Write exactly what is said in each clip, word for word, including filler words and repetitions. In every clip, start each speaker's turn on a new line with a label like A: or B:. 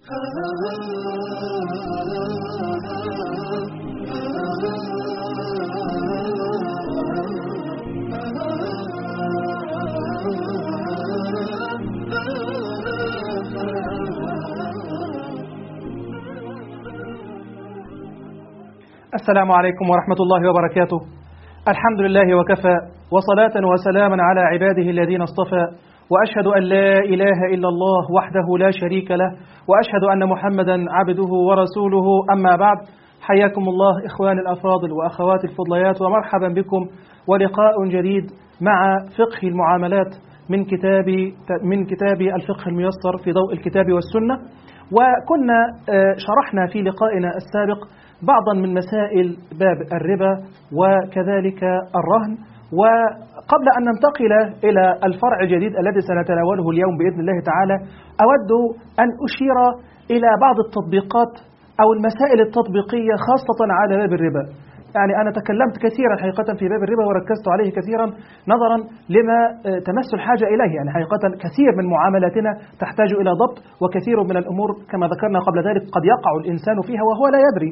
A: السلام عليكم ورحمة الله وبركاته. الحمد لله وكفى، وصلاة وسلاما على عباده الذين اصطفى، وأشهد أن لا إله إلا الله وحده لا شريك له، وأشهد أن محمدا عبده ورسوله. أما بعد، حياكم الله إخواني الأفاضل وأخواتي الفضليات، ومرحبا بكم ولقاء جديد مع فقه المعاملات من كتاب من كتاب الفقه الميسر في ضوء الكتاب والسنة. وكنا شرحنا في لقائنا السابق بعضا من مسائل باب الربا وكذلك الرهن. وقبل أن ننتقل إلى الفرع الجديد الذي سنتناوله اليوم بإذن الله تعالى، أود أن أشير إلى بعض التطبيقات أو المسائل التطبيقية خاصة على باب الربا. يعني أنا تكلمت كثيرا حقيقة في باب الربا وركزت عليه كثيرا نظرا لما تمس الحاجة إليه. يعني حقيقة كثير من معاملاتنا تحتاج إلى ضبط، وكثير من الأمور كما ذكرنا قبل ذلك قد يقع الإنسان فيها وهو لا يدري.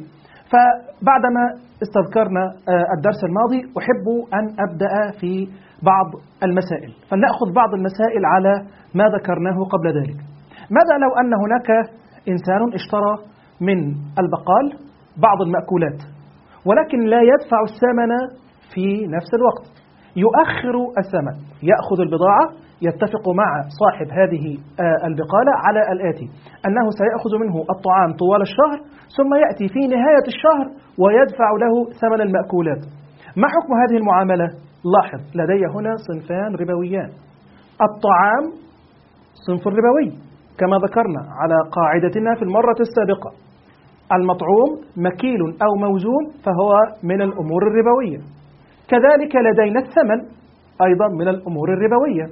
A: فبعدما استذكرنا الدرس الماضي، أحب أن أبدأ في بعض المسائل، فلنأخذ بعض المسائل على ما ذكرناه قبل ذلك. ماذا لو أن هناك إنسان اشترى من البقال بعض المأكولات ولكن لا يدفع الثمن في نفس الوقت، يؤخر الثمن، يأخذ البضاعة، يتفق مع صاحب هذه البقالة على الآتي: أنه سيأخذ منه الطعام طوال الشهر، ثم يأتي في نهاية الشهر ويدفع له ثمن المأكولات. ما حكم هذه المعاملة؟ لاحظ، لدي هنا صنفان ربويان. الطعام صنف ربوي كما ذكرنا على قاعدتنا في المرة السابقة. المطعوم مكيل أو موزون فهو من الأمور الربوية. كذلك لدينا الثمن أيضا من الأمور الربوية.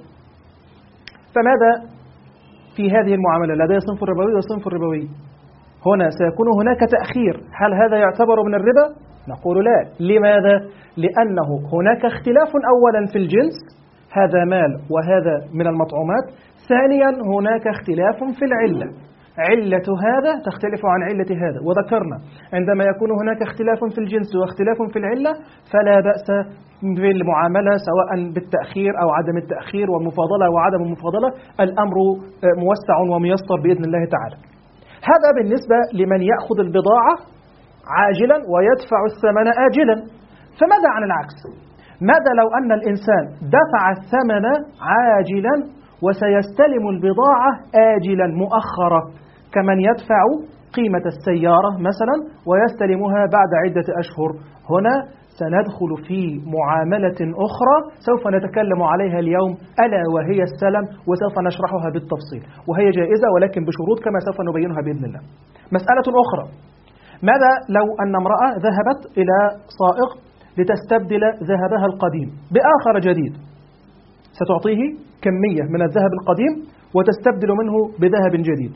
A: فماذا في هذه المعاملة؟ لدي صنف ربوي وصنف ربوي. هنا سيكون هناك تأخير، هل هذا يعتبر من الربا؟ نقول لا. لماذا؟ لأنه هناك اختلاف أولا في الجنس، هذا مال وهذا من المطعومات. ثانيا هناك اختلاف في العلة، علة هذا تختلف عن علة هذا. وذكرنا عندما يكون هناك اختلاف في الجنس واختلاف في العلة فلا بأس بالمعاملة، سواء بالتأخير أو عدم التأخير، والمفاضلة وعدم المفاضلة. الأمر موسع وميسر بإذن الله تعالى. هذا بالنسبة لمن يأخذ البضاعة عاجلا ويدفع الثمن آجلا. فماذا عن العكس؟ ماذا لو أن الإنسان دفع الثمن عاجلا وسيستلم البضاعة آجلا مؤخرة، كمن يدفع قيمة السيارة مثلا ويستلمها بعد عدة أشهر؟ هنا سندخل في معاملة أخرى سوف نتكلم عليها اليوم، ألا وهي السلم، وسوف نشرحها بالتفصيل، وهي جائزة ولكن بشروط كما سوف نبينها بإذن الله. مسألة أخرى: ماذا لو أن امرأة ذهبت إلى صائغ لتستبدل ذهبها القديم بآخر جديد؟ ستعطيه كمية من الذهب القديم وتستبدل منه بذهب جديد.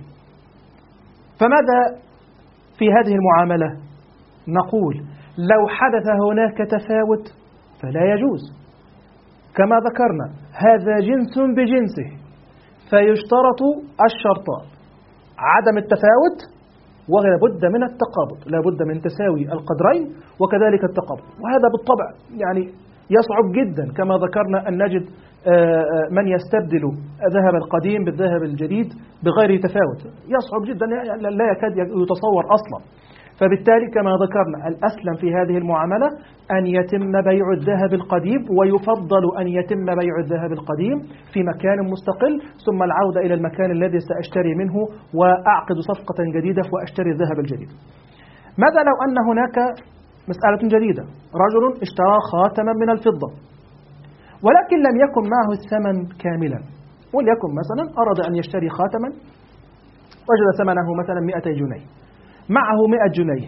A: فماذا في هذه المعاملة؟ نقول لو حدث هناك تفاوت فلا يجوز. كما ذكرنا هذا جنس بجنسه، فيشترط الشرطان: عدم التفاوت ولا بد من التقابض، لا بد من تساوي القدرين وكذلك التقابض. وهذا بالطبع يعني يصعب جدا، كما ذكرنا أن نجد من يستبدل الذهب القديم بالذهب الجديد بغير تفاوت، يصعب جدا، لا يكاد يتصور أصلا. فبالتالي كما ذكرنا الأسلم في هذه المعاملة أن يتم بيع الذهب القديم، ويفضل أن يتم بيع الذهب القديم في مكان مستقل، ثم العودة إلى المكان الذي سأشتري منه وأعقد صفقة جديدة وأشتري الذهب الجديد. ماذا لو أن هناك مسألة جديدة: رجل اشترى خاتما من الفضة ولكن لم يكن معه الثمن كاملا، وليكن مثلا أراد أن يشتري خاتما وجد ثمنه مثلا مئتي جنيه، معه مئة جنيه،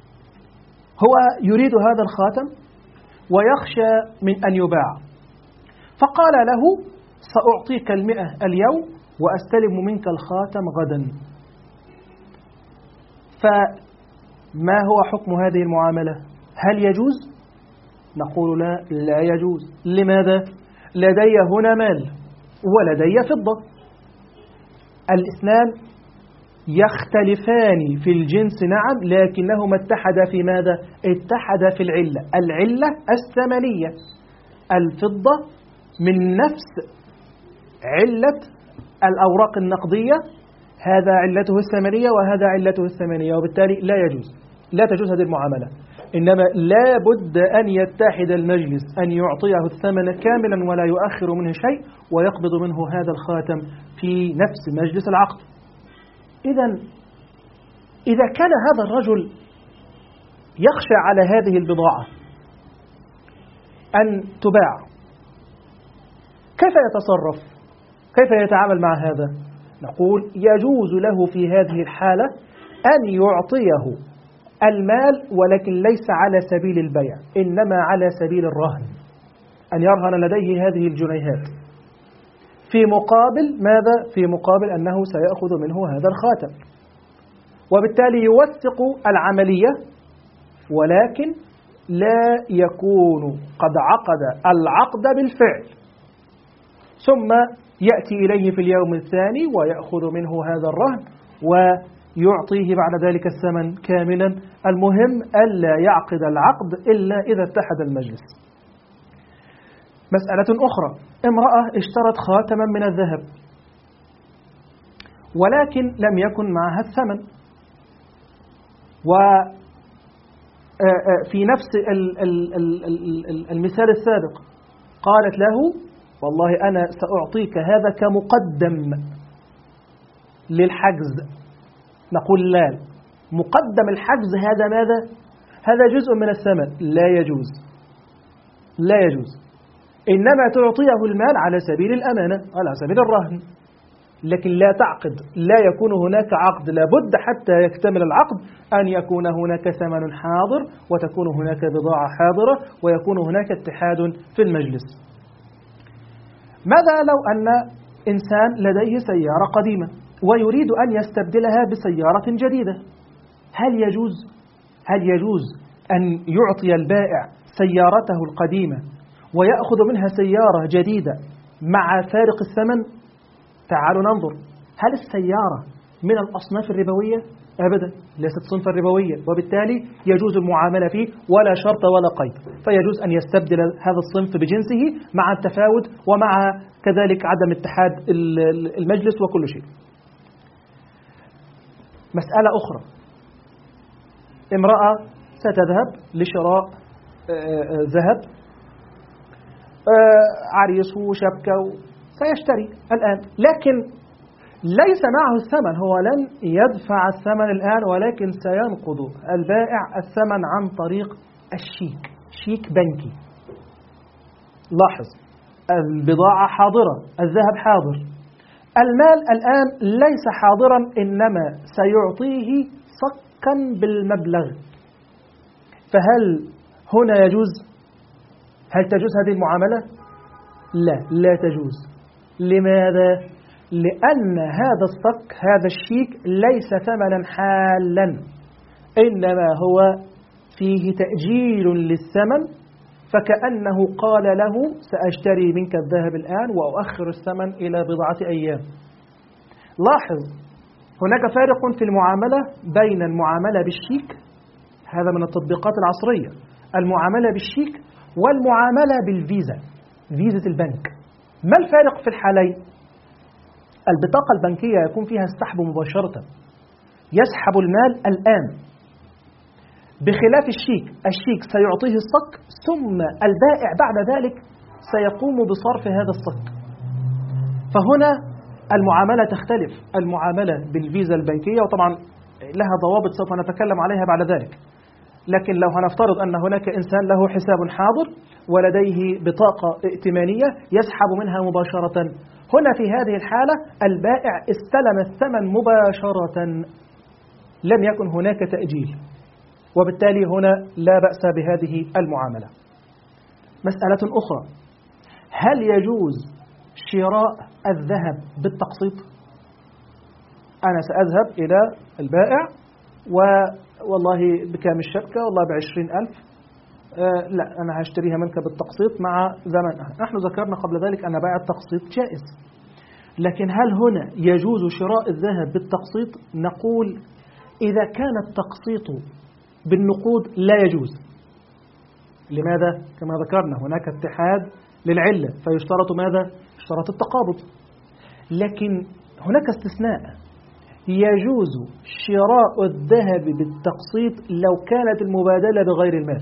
A: هو يريد هذا الخاتم ويخشى من أن يباع، فقال له: سأعطيك المئة اليوم وأستلم منك الخاتم غدا. فما هو حكم هذه المعاملة؟ هل يجوز؟ نقول لا، لا يجوز. لماذا؟ لدي هنا مال ولدي فضة، الاثنان يختلفان في الجنس نعم، لكنهما اتحدا في ماذا؟ اتحدا في العلة. العلة الثمنية. الفضة من نفس علة الأوراق النقدية، هذا علته الثمنية وهذا علته الثمنية، وبالتالي لا يجوز، لا تجوز هذه المعاملة. إنما لا بد أن يتحد المجلس، أن يعطيه الثمن كاملا ولا يؤخر منه شيء، ويقبض منه هذا الخاتم في نفس مجلس العقد. إذا إذا كان هذا الرجل يخشى على هذه البضاعة أن تباع، كيف يتصرف؟ كيف يتعامل مع هذا؟ نقول يجوز له في هذه الحالة أن يعطيه المال، ولكن ليس على سبيل البيع، إنما على سبيل الرهن، أن يرهن لديه هذه الجنيهات في مقابل ماذا؟ في مقابل أنه سيأخذ منه هذا الخاتم، وبالتالي يوثق العملية، ولكن لا يكون قد عقد العقد بالفعل، ثم يأتي إليه في اليوم الثاني ويأخذ منه هذا الرهن ويعطيه بعد ذلك الثمن كاملا. المهم ألا يعقد العقد إلا إذا اتحد المجلس. مسألة أخرى، امرأة اشترت خاتما من الذهب ولكن لم يكن معها الثمن، وفي نفس المثال السابق قالت له والله أنا سأعطيك هذا كمقدم للحجز. نقول لا، مقدم الحجز هذا ماذا؟ هذا جزء من الثمن، لا يجوز، لا يجوز. إنما تعطيه المال على سبيل الأمانة، على سبيل الرهن، لكن لا تعقد، لا يكون هناك عقد. لابد حتى يكتمل العقد أن يكون هناك ثمن حاضر، وتكون هناك بضاعة حاضرة، ويكون هناك اتحاد في المجلس. ماذا لو أن إنسان لديه سيارة قديمة ويريد أن يستبدلها بسيارة جديدة؟ هل يجوز هل يجوز أن يعطي البائع سيارته القديمة ويأخذ منها سيارة جديدة مع فارق الثمن؟ تعالوا ننظر، هل السيارة من الأصناف الربوية؟ أبدا، ليست صنفا ربوية، وبالتالي يجوز المعاملة فيه ولا شرط ولا قيد، فيجوز أن يستبدل هذا الصنف بجنسه مع التفاوت ومع كذلك عدم اتحاد المجلس وكل شيء. مسألة أخرى، امرأة ستذهب لشراء ذهب، عريس وشبكة سيشتري الآن، لكن ليس معه الثمن، هو لن يدفع الثمن الآن، ولكن سينقض البائع الثمن عن طريق الشيك، شيك بنكي. لاحظ، البضاعة حاضرة، الذهب حاضر، المال الآن ليس حاضرا، إنما سيعطيه صكا بالمبلغ. فهل هنا يجوز؟ هل تجوز هذه المعاملة؟ لا، لا تجوز. لماذا؟ لأن هذا الصك، هذا الشيك ليس ثمنا حالا، إنما هو فيه تأجيل للثمن، فكأنه قال له سأشتري منك الذهب الآن وأؤخر الثمن إلى بضعة أيام. لاحظ، هناك فارق في المعاملة بين المعاملة بالشيك، هذا من التطبيقات العصرية، المعاملة بالشيك والمعاملة بالفيزا، فيزا البنك. ما الفارق في الحالين؟ البطاقة البنكية يكون فيها السحب مباشرة، يسحب المال الآن، بخلاف الشيك، الشيك سيعطيه الصك ثم البائع بعد ذلك سيقوم بصرف هذا الصك. فهنا المعاملة تختلف، المعاملة بالفيزا البنكية، وطبعا لها ضوابط سوف نتكلم عليها بعد ذلك، لكن لو هنفترض أن هناك إنسان له حساب حاضر ولديه بطاقة ائتمانية يسحب منها مباشرة، هنا في هذه الحالة البائع استلم الثمن مباشرة، لم يكن هناك تأجيل، وبالتالي هنا لا بأس بهذه المعاملة. مسألة أخرى، هل يجوز شراء الذهب بالتقسيط؟ أنا سأذهب إلى البائع والله بكام الشبكة؟ والله بعشرين ألف. آه لا، أنا هشتريها منك بالتقسيط مع زمنها. نحن ذكرنا قبل ذلك أن بيع التقسيط جائز. لكن هل هنا يجوز شراء الذهب بالتقسيط؟ نقول إذا كان التقسيط بالنقود لا يجوز. لماذا؟ كما ذكرنا هناك اتحاد للعلة فيشترط ماذا؟ يشترط التقابض. لكن هناك استثناء، يجوز شراء الذهب بالتقسيط لو كانت المبادلة بغير المال.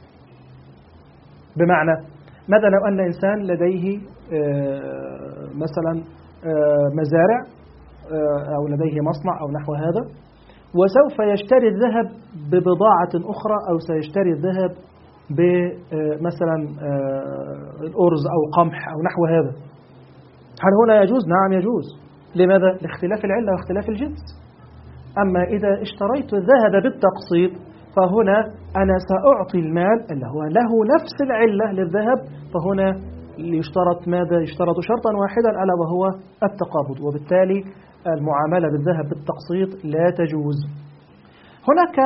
A: بمعنى ماذا؟ لو أن إنسان لديه مثلا مزارع أو لديه مصنع أو نحو هذا، وسوف يشتري الذهب ببضاعة أخرى، أو سيشتري الذهب بمثلا الأرز أو قمح أو نحو هذا، هل هنا يجوز؟ نعم يجوز. لماذا؟ لاختلاف العلة واختلاف الجنس. أما إذا اشتريت الذهب بالتقسيط فهنا أنا سأعطي المال اللي هو له نفس العلة للذهب، فهنا يشترط ماذا؟ يشترط شرطا واحدا ألا وهو التقابض، وبالتالي المعاملة بالذهب بالتقسيط لا تجوز. هناك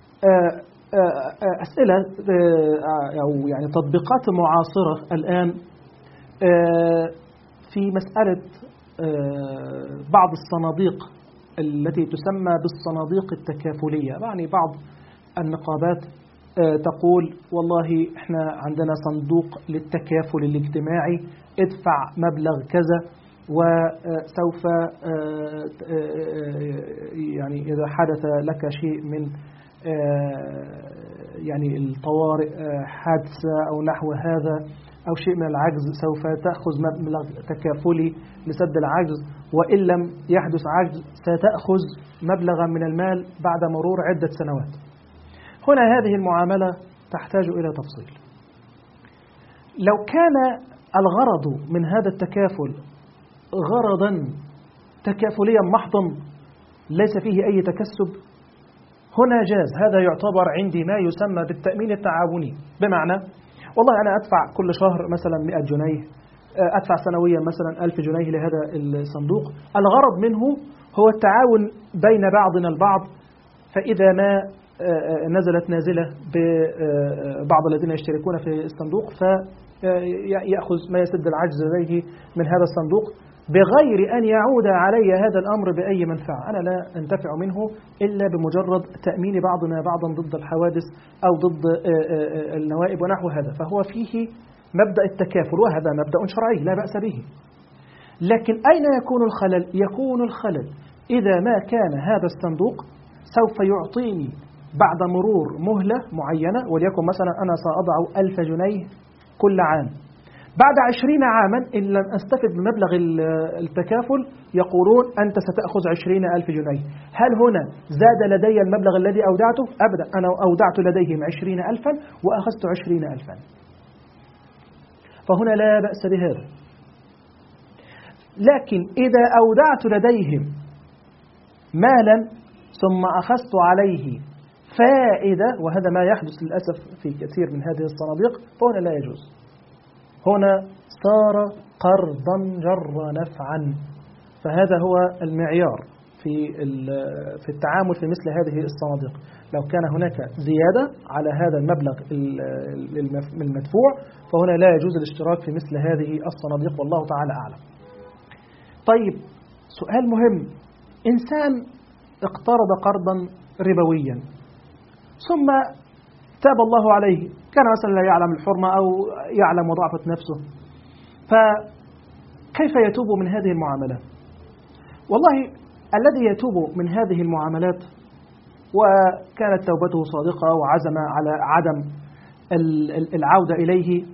A: أسئلة أو يعني تطبيقات معاصرة الآن في مسألة بعض الصناديق التي تسمى بالصناديق التكافلية. يعني بعض النقابات تقول والله احنا عندنا صندوق للتكافل الاجتماعي، ادفع مبلغ كذا وسوف يعني إذا حدث لك شيء من يعني الطوارئ، حادثة أو نحو هذا أو شيء من العجز، سوف تأخذ مبلغ تكافلي لسد العجز، وإن لم يحدث عجز ستأخذ مبلغا من المال بعد مرور عدة سنوات. هنا هذه المعاملة تحتاج إلى تفصيل. لو كان الغرض من هذا التكافل غرضا تكافليا محضا ليس فيه أي تكسب، هنا جاز. هذا يعتبر عندي ما يسمى بالتأمين التعاوني. بمعنى والله أنا أدفع كل شهر مثلا مئة جنيه، أدفع سنويا مثلا ألف جنيه لهذا الصندوق، الغرض منه هو التعاون بين بعضنا البعض، فإذا ما نزلت نازلة ببعض الذين يشتركون في الصندوق فيأخذ ما يسد العجز لديه من هذا الصندوق بغير أن يعود علي هذا الأمر بأي منفعة. أنا لا أنتفع منه إلا بمجرد تأمين بعضنا بعضا ضد الحوادث أو ضد النوائب ونحو هذا، فهو فيه مبدأ التكافل، وهذا مبدأ شرعي لا بأس به. لكن أين يكون الخلل؟ يكون الخلل إذا ما كان هذا الصندوق سوف يعطيني بعد مرور مهلة معينة، وليكن مثلا أنا سأضع ألف جنيه كل عام، بعد عشرين عاما إن لم أستفد بمبلغ التكافل يقولون أنت ستأخذ عشرين ألف جنيه. هل هنا زاد لدي المبلغ الذي أودعته؟ أبدا، أنا أودعت لديهم عشرين ألفا وأخذت عشرين ألفا، فهنا لا بأس بهذا. لكن إذا أودعت لديهم مالا ثم أخذت عليه فائدة، وهذا ما يحدث للأسف في كثير من هذه الصناديق، فهنا لا يجوز. هنا صار قرضا جر نفعا، فهذا هو المعيار في في التعامل في مثل هذه الصناديق. لو كان هناك زيادة على هذا المبلغ المدفوع فهنا لا يجوز الاشتراك في مثل هذه الصناديق، والله تعالى أعلم. طيب سؤال مهم، إنسان اقترض قرضا ربويا ثم تاب الله عليه، كان مثلا لا يعلم الحرمة أو يعلم وضعفة نفسه، فكيف يتوب من هذه المعاملات؟ والله الذي يتوب من هذه المعاملات وكانت توبته صادقة وعزم على عدم العودة إليه،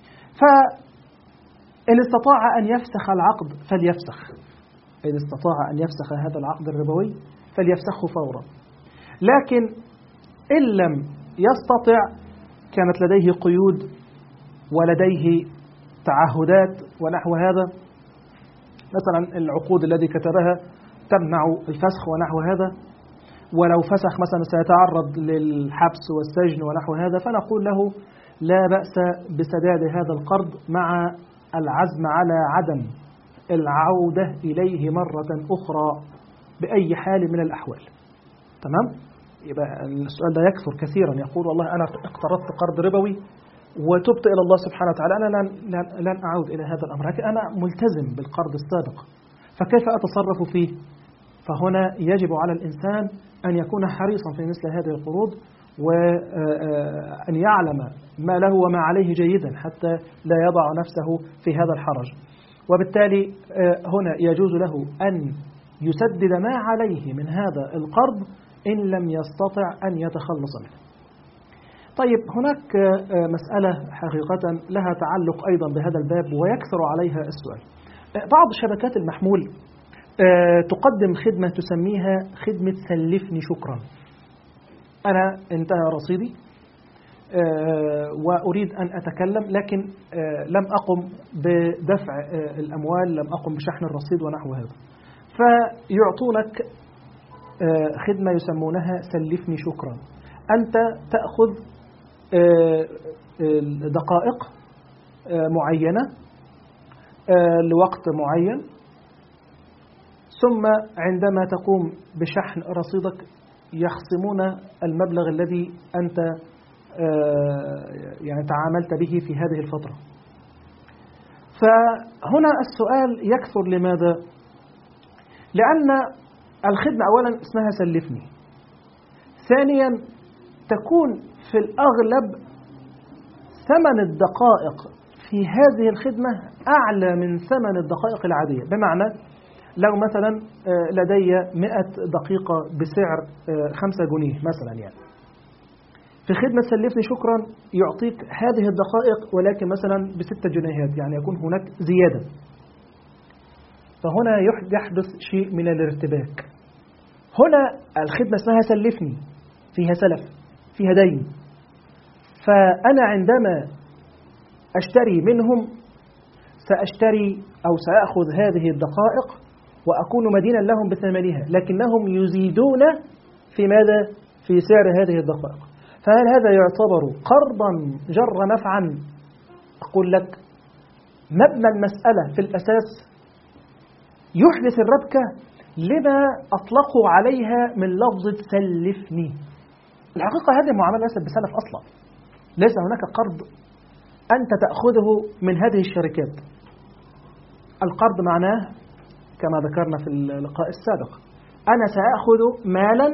A: فإن استطاع أن يفسخ العقد فليفسخ، إن استطاع أن يفسخ هذا العقد الربوي فليفسخه فورا. لكن إن لم يستطع، كانت لديه قيود ولديه تعهدات ونحو هذا، مثلا العقود التي كتبها تمنع الفسخ ونحو هذا، ولو فسخ مثلا سيتعرض للحبس والسجن ونحو هذا، فنقول له لا بأس بسداد هذا القرض مع العزم على عدم العودة إليه مرة أخرى بأي حال من الأحوال. تمام؟ يبقى السؤال ده يكثر كثيرا، يقول والله أنا اقترضت قرض ربوي وتبت إلى الله سبحانه وتعالى، أنا لن, لن, لن أعود إلى هذا الأمر، لكن أنا ملتزم بالقرض السابق، فكيف أتصرف فيه؟ فهنا يجب على الإنسان أن يكون حريصا في مثل هذه القروض، وأن يعلم ما له وما عليه جيدا حتى لا يضع نفسه في هذا الحرج. وبالتالي هنا يجوز له أن يسدد ما عليه من هذا القرض إن لم يستطع أن يتخلص منه. طيب، هناك مسألة حقيقة لها تعلق أيضا بهذا الباب ويكثر عليها السؤال. بعض شبكات المحمول تقدم خدمة تسميها خدمة سلفني شكرا. أنا انتهى رصيدي وأريد أن أتكلم، لكن لم أقم بدفع الأموال، لم أقم بشحن الرصيد ونحو هذا، فيعطونك خدمة يسمونها سلفني شكرا. أنت تأخذ دقائق معينة لوقت معين، ثم عندما تقوم بشحن رصيدك يخصمون المبلغ الذي أنت يعني تعاملت به في هذه الفترة. فهنا السؤال يكثر، لماذا؟ لأن الخدمة أولا اسمها سلفني، ثانيا تكون في الأغلب ثمن الدقائق في هذه الخدمة أعلى من ثمن الدقائق العادية. بمعنى لو مثلا لدي مئة دقيقة بسعر خمسة جنيه مثلا، يعني في خدمة سلفني شكرا يعطيك هذه الدقائق ولكن مثلا بستة جنيهات، يعني يكون هناك زيادة. فهنا يحدث شيء من الارتباك. هنا الخدمة اسمها سلفني، فيها سلف، فيها دين، فأنا عندما أشتري منهم سأشتري أو سأخذ هذه الدقائق وأكون مدينا لهم بثمنها، لكنهم يزيدون في ماذا؟ في سعر هذه الدقائق. فهل هذا يعتبر قرضا جر نفعا؟ أقول لك مبنى المسألة في الأساس يحدث الربكة لما أطلقوا عليها من لفظة سلفني. الحقيقة هذه المعاملة ليست بسلف أصلا، ليس هناك قرض أنت تأخذه من هذه الشركات. القرض معناه كما ذكرنا في اللقاء السابق، أنا سأخذ مالا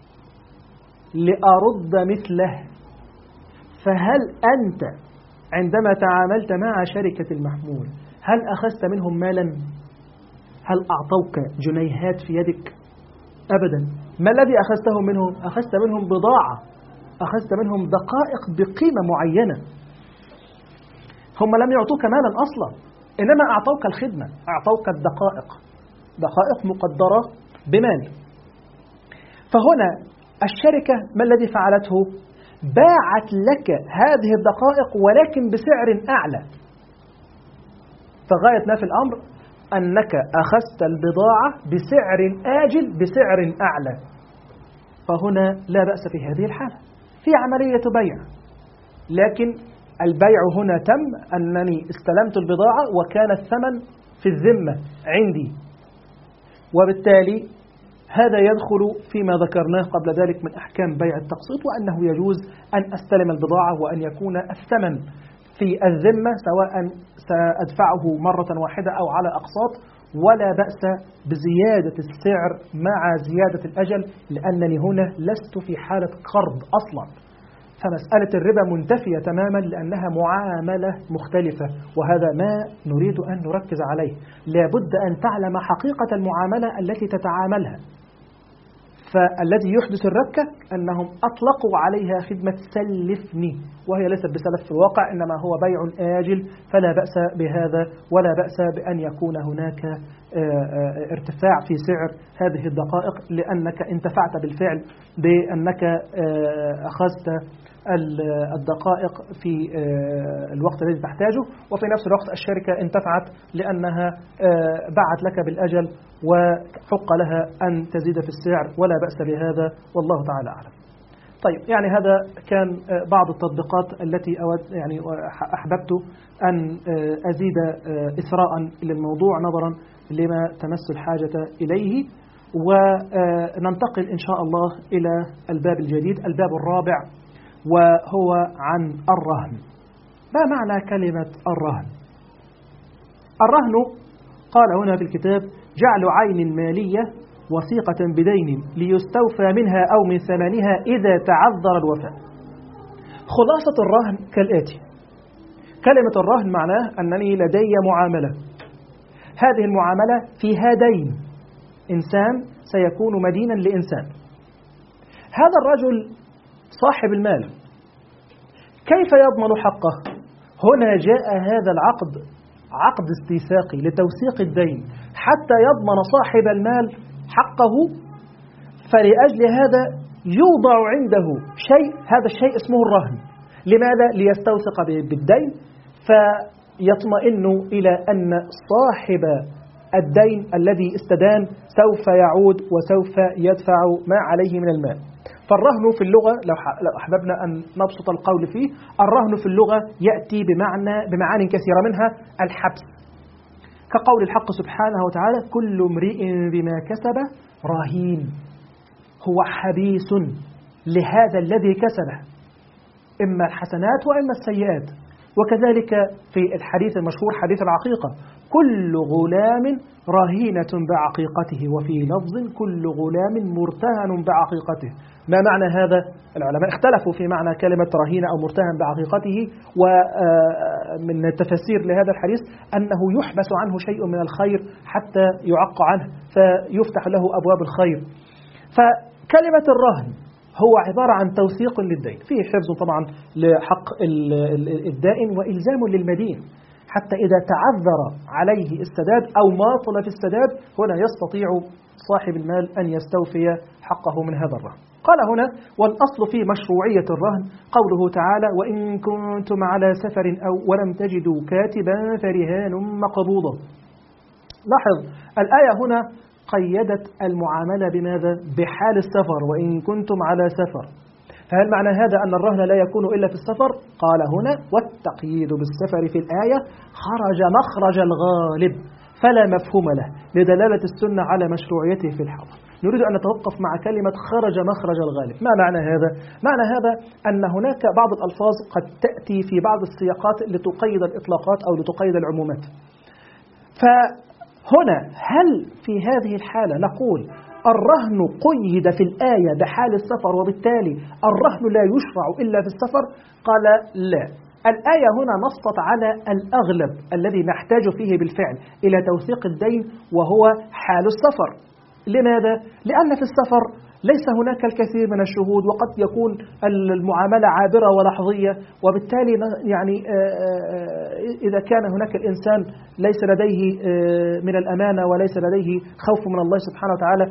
A: لأرد مثله. فهل أنت عندما تعاملت مع شركة المحمول هل أخذت منهم مالا؟ هل أعطوك جنيهات في يدك؟ أبدا. ما الذي أخذته منهم؟ أخذت منهم بضاعة، أخذت منهم دقائق بقيمة معينة. هم لم يعطوك مالا أصلا، إنما أعطوك الخدمة، أعطوك الدقائق، دقائق مقدرة بمال. فهنا الشركة ما الذي فعلته؟ باعت لك هذه الدقائق ولكن بسعر أعلى. فغاية ما في الأمر أنك أخذت البضاعة بسعر آجل بسعر أعلى. فهنا لا بأس في هذه الحالة، في عملية بيع، لكن البيع هنا تم أنني استلمت البضاعة وكان الثمن في الذمة عندي، وبالتالي هذا يدخل فيما ذكرناه قبل ذلك من أحكام بيع التقسيط، وأنه يجوز أن أستلم البضاعة وأن يكون الثمن في الذمة، سواء سأدفعه مرة واحدة أو على أقساط، ولا بأس بزيادة السعر مع زيادة الأجل، لأنني هنا لست في حالة قرض أصلا. فمسألة الربا منتفية تماما لأنها معاملة مختلفة، وهذا ما نريد أن نركز عليه. لابد أن تعلم حقيقة المعاملة التي تتعاملها. فالذي يحدث الربكة أنهم أطلقوا عليها خدمة سلفني، وهي ليست بسلف في الواقع، إنما هو بيع آجل، فلا بأس بهذا، ولا بأس بأن يكون هناك ارتفاع في سعر هذه الدقائق، لأنك انتفعت بالفعل بأنك أخذت الدقائق في الوقت الذي تحتاجه، وفي نفس الوقت الشركة انتفعت لأنها باعت لك بالأجل وحق لها أن تزيد في السعر، ولا بأس بهذا، والله تعالى أعلم. طيب، يعني هذا كان بعض التطبيقات التي أود يعني أحببت أن أزيد إثراء للموضوع نظرا لما تمس الحاجة إليه. وننتقل إن شاء الله إلى الباب الجديد، الباب الرابع، وهو عن الرهن. ما معنى كلمة الرهن؟ الرهن قال هنا في الكتاب جعل عين مالية وثيقة بدين ليستوفى منها أو من ثمنها إذا تعذر الوفاء. خلاصة الرهن كالآتي: كلمة الرهن معناه أنني لدي معاملة، هذه المعاملة فيها دين، إنسان سيكون مدينا لإنسان. هذا الرجل صاحب المال، كيف يضمن حقه؟ هنا جاء هذا العقد عقد استيثاقي لتوثيق الدين حتى يضمن صاحب المال حقه، فلأجل هذا يوضع عنده شيء، هذا الشيء اسمه الرهن. لماذا؟ ليستوثق بالدين، فيطمئن إلى أن صاحب الدين الذي استدان سوف يعود وسوف يدفع ما عليه من المال. فالرهن في اللغة لو أحببنا أن نبسط القول فيه، الرهن في اللغة يأتي بمعنى بمعاني كثيرة، منها الحبس، كقول الحق سبحانه وتعالى: كل امرئ بما كسب رهين، هو حبيس لهذا الذي كسبه، إما الحسنات وإما السيئات. وكذلك في الحديث المشهور حديث العقيقة: كل غلام رهينة بعقيقته، وفي لفظ كل غلام مرتهن بعقيقته. ما معنى هذا؟ العلماء اختلفوا في معنى كلمة رهينة أو مرتهن بعقيقته، ومن التفسير لهذا الحديث أنه يحبس عنه شيء من الخير حتى يعق عنه فيفتح له أبواب الخير. فكلمة الرهن هو عبارة عن توثيق للدين، فيه حفظ طبعا لحق الدائن وإلزام للمدين، حتى إذا تعذر عليه السداد أو ماطل في السداد هنا يستطيع صاحب المال أن يستوفي حقه من هذا الرهن. قال هنا: والأصل في مشروعية الرهن قوله تعالى: وإن كنتم على سفر أو ولم تجدوا كاتبا فرهان مقبوضة. لاحظ الآية هنا قيدت المعاملة بماذا؟ بحال السفر، وإن كنتم على سفر. فهل معنى هذا أن الرهن لا يكون إلا في السفر؟ قال هنا: والتقييد بالسفر في الآية خرج مخرج الغالب فلا مفهوم له، لدلالة السنة على مشروعيته في الحضر. نريد أن نتوقف مع كلمة خرج مخرج الغالب. ما معنى هذا؟ معنى هذا أن هناك بعض الألفاظ قد تأتي في بعض السياقات لتقيد الإطلاقات أو لتقيد العمومات. فهنا هل في هذه الحالة نقول الرهن قيد في الآية بحال السفر وبالتالي الرهن لا يشرع إلا في السفر؟ قال لا، الآية هنا نصت على الأغلب الذي نحتاج فيه بالفعل إلى توثيق الدين وهو حال السفر. لماذا؟ لأن في السفر ليس هناك الكثير من الشهود، وقد يكون المعاملة عابرة ولحظية، وبالتالي يعني إذا كان هناك الإنسان ليس لديه من الأمانة وليس لديه خوف من الله سبحانه وتعالى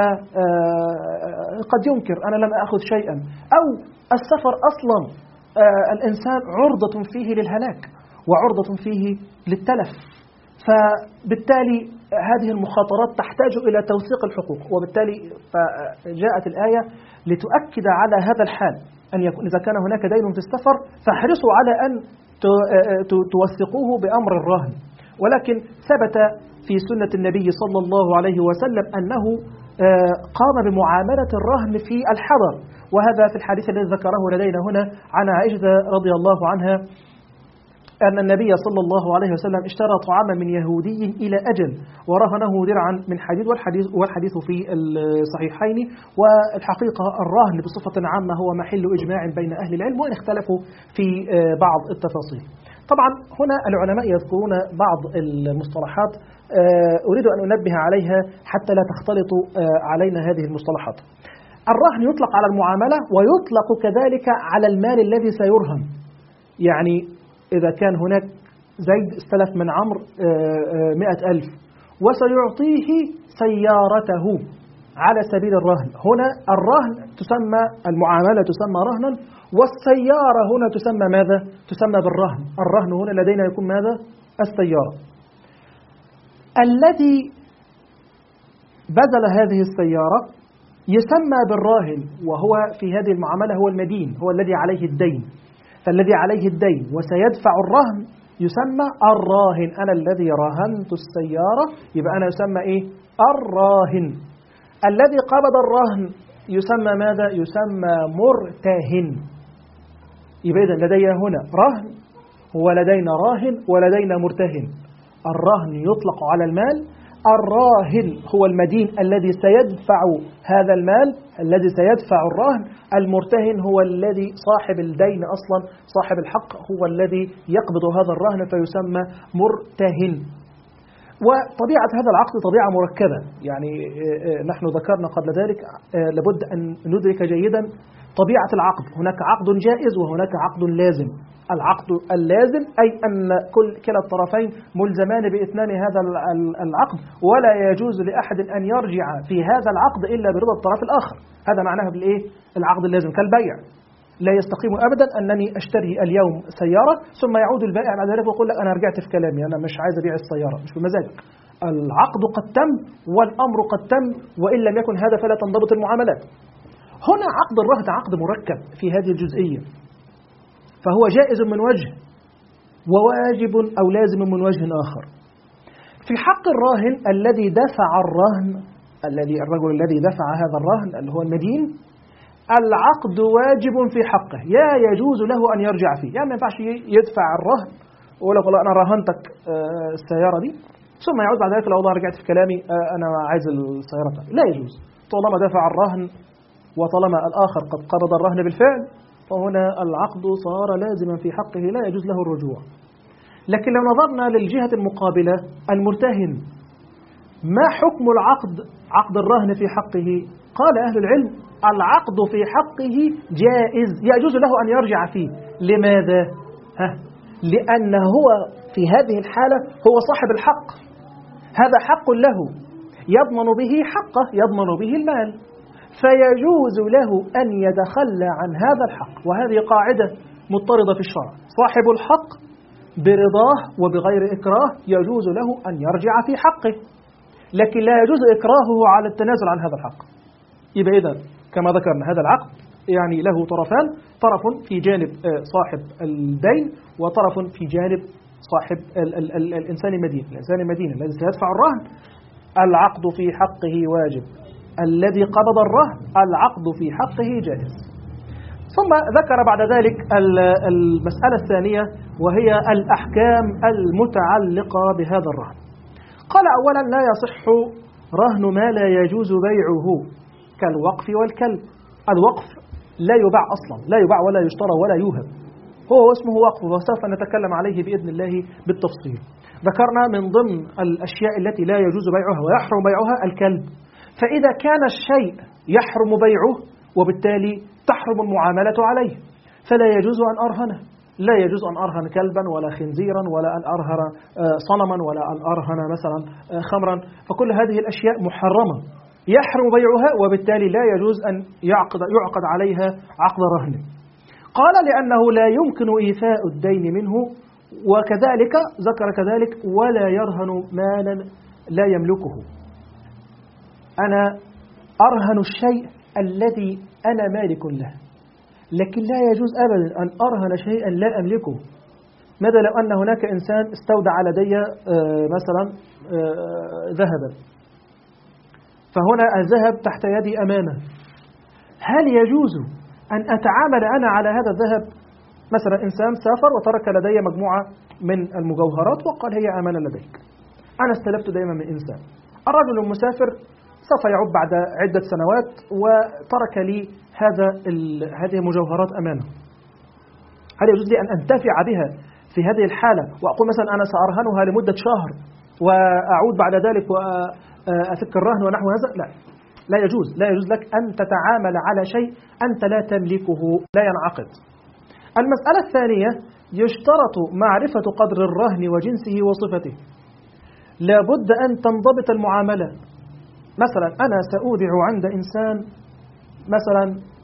A: فقد ينكر: أنا لم أخذ شيئا. أو السفر أصلا الإنسان عرضة فيه للهلاك وعرضة فيه للتلف، فبالتالي هذه المخاطرات تحتاج إلى توثيق الحقوق. وبالتالي فجاءت الآية لتؤكد على هذا الحال، أن يكون إذا كان هناك دين في السفر فاحرصوا على أن توثقوه بأمر الرهن. ولكن ثبت في سنة النبي صلى الله عليه وسلم أنه قام بمعاملة الرهن في الحضر، وهذا في الحديث الذي ذكره لدينا هنا عن عائشة رضي الله عنها أن النبي صلى الله عليه وسلم اشترى طعاما من يهودي إلى أجل ورهنه درعا من حديد، والحديث, والحديث في الصحيحين. والحقيقة الرهن بصفة عامة هو محل إجماع بين أهل العلم، وإن اختلفوا في بعض التفاصيل. طبعا هنا العلماء يذكرون بعض المصطلحات أريد أن أنبه عليها حتى لا تختلط علينا هذه المصطلحات. الرهن يطلق على المعاملة ويطلق كذلك على المال الذي سيرهن. يعني إذا كان هناك زيد استلف من عمرو مئة ألف وسيعطيه سيارته على سبيل الرهن، هنا الرهن تسمى المعاملة تسمى رهنا، والسيارة هنا تسمى ماذا؟ تسمى بالرهن. الرهن هنا لدينا يكون ماذا؟ السيارة. الذي بذل هذه السيارة يسمى بالراهن، وهو في هذه المعاملة هو المدين، هو الذي عليه الدين. فالذي عليه الدين وسيدفع الرهن يسمى الراهن. أنا الذي راهنت السيارة يبقى أنا يسمى إيه؟ الراهن. الذي قبض الرهن يسمى ماذا؟ يسمى مرتهن. يبقى إذن لدينا هنا رهن ولدينا راهن ولدينا مرتهن. الرهن يطلق على المال، الراهن هو المدين الذي سيدفع هذا المال، الذي سيدفع الرهن. المرتهن هو الذي صاحب الدين أصلا، صاحب الحق هو الذي يقبض هذا الرهن فيسمى مرتهن. وطبيعة هذا العقد طبيعة مركبة، يعني نحن ذكرنا قبل ذلك لابد أن ندرك جيدا طبيعة العقد. هناك عقد جائز وهناك عقد لازم. العقد اللازم أي أن كل كلا الطرفين ملزمان بإتمام هذا العقد، ولا يجوز لأحد أن يرجع في هذا العقد إلا برضا الطرف الآخر. هذا معناه بالإيه؟ العقد اللازم كالبيع. لا يستقيم أبدا أنني أشتري اليوم سيارة ثم يعود البائع بعد ذلك ويقول لك أنا رجعت في كلامي، أنا مش عايز أبيع السيارة، مش بمزاجك. العقد قد تم والأمر قد تم، وإن لم يكن هذا فلا تنضبط المعاملات. هنا عقد الرهن عقد مركب في هذه الجزئية، فهو جائز من وجه وواجب أو لازم من وجه آخر. في حق الراهن الذي دفع الرهن، الذي الرجل الذي دفع هذا الرهن اللي هو المدين، العقد واجب في حقه، يا يجوز له أن يرجع فيه. يعني ما ينفعش يدفع الرهن ويقول لك والله أنا رهنتك السيارة دي ثم يعود بعد ذلك لو والله رجعت في كلامي أنا عايز السيارة. لا يجوز. طالما دفع الرهن وطالما الآخر قد قبض الرهن بالفعل فهنا العقد صار لازما في حقه، لا يجوز له الرجوع. لكن لو نظرنا للجهة المقابلة المرتهن، ما حكم العقد عقد الرهن في حقه؟ قال أهل العلم العقد في حقه جائز، يجوز له أن يرجع فيه. لماذا؟ ها؟ لأن هو في هذه الحالة هو صاحب الحق، هذا حق له يضمن به حقه، يضمن به المال، فيجوز له أن يتخلى عن هذا الحق. وهذه قاعدة مضطردة في الشرع، صاحب الحق برضاه وبغير إكراه يجوز له أن يرجع في حقه، لكن لا يجوز إكراهه على التنازل عن هذا الحق. يبقى إذن كما ذكرنا هذا العقد يعني له طرفان، طرف في جانب صاحب الدين وطرف في جانب صاحب ال ال ال الإنسان المدين. الإنسان المدين الذي سيدفع الرهن العقد في حقه واجب، الذي قبض الرهن العقد في حقه جائز. ثم ذكر بعد ذلك المسألة الثانية وهي الأحكام المتعلقة بهذا الرهن. قال أولا لا يصح رهن ما لا يجوز بيعه كالوقف والكلب. الوقف لا يباع أصلا، لا يباع ولا يشترى ولا يوهب، هو اسمه وقف، وسوف نتكلم عليه بإذن الله بالتفصيل. ذكرنا من ضمن الأشياء التي لا يجوز بيعها ويحرم بيعها الكلب. فإذا كان الشيء يحرم بيعه وبالتالي تحرم المعاملة عليه، فلا يجوز أن أرهنه. لا يجوز أن أرهن كلبا ولا خنزيرا ولا أن أرهن صنما ولا أن أرهن مثلا خمرا، فكل هذه الأشياء محرمة يحرم بيعها وبالتالي لا يجوز أن يعقد, يعقد عليها عقد رهن. قال لأنه لا يمكن إيفاء الدين منه، وكذلك ذكر كذلك ولا يرهن مالا لا يملكه. أنا أرهن الشيء الذي أنا مالك له، لكن لا يجوز أبدا أن أرهن شيئا لا أملكه. ماذا لو أن هناك إنسان استودع لدي مثلا ذهبا، فهنا الذهب تحت يدي أمانة، هل يجوز أن أتعامل أنا على هذا الذهب؟ مثلا إنسان سافر وترك لدي مجموعة من المجوهرات وقال هي أمانة لديك، أنا استلفت دائما من إنسان، الرجل المسافر سوف يعود بعد عدة سنوات وترك لي هذا هذه المجوهرات أمانة، هل يجوز لي أن أنتفع بها في هذه الحالة وأقول مثلا أنا سأرهنها لمدة شهر وأعود بعد ذلك وأفك الرهن ونحو هذا؟ لا، لا يجوز. لا يجوز لك أن تتعامل على شيء أنت لا تملكه، لا ينعقد. المسألة الثانية يشترط معرفة قدر الرهن وجنسه وصفته. لابد أن تنضبط المعاملة. مثلا أنا سأودع عند إنسان مثلا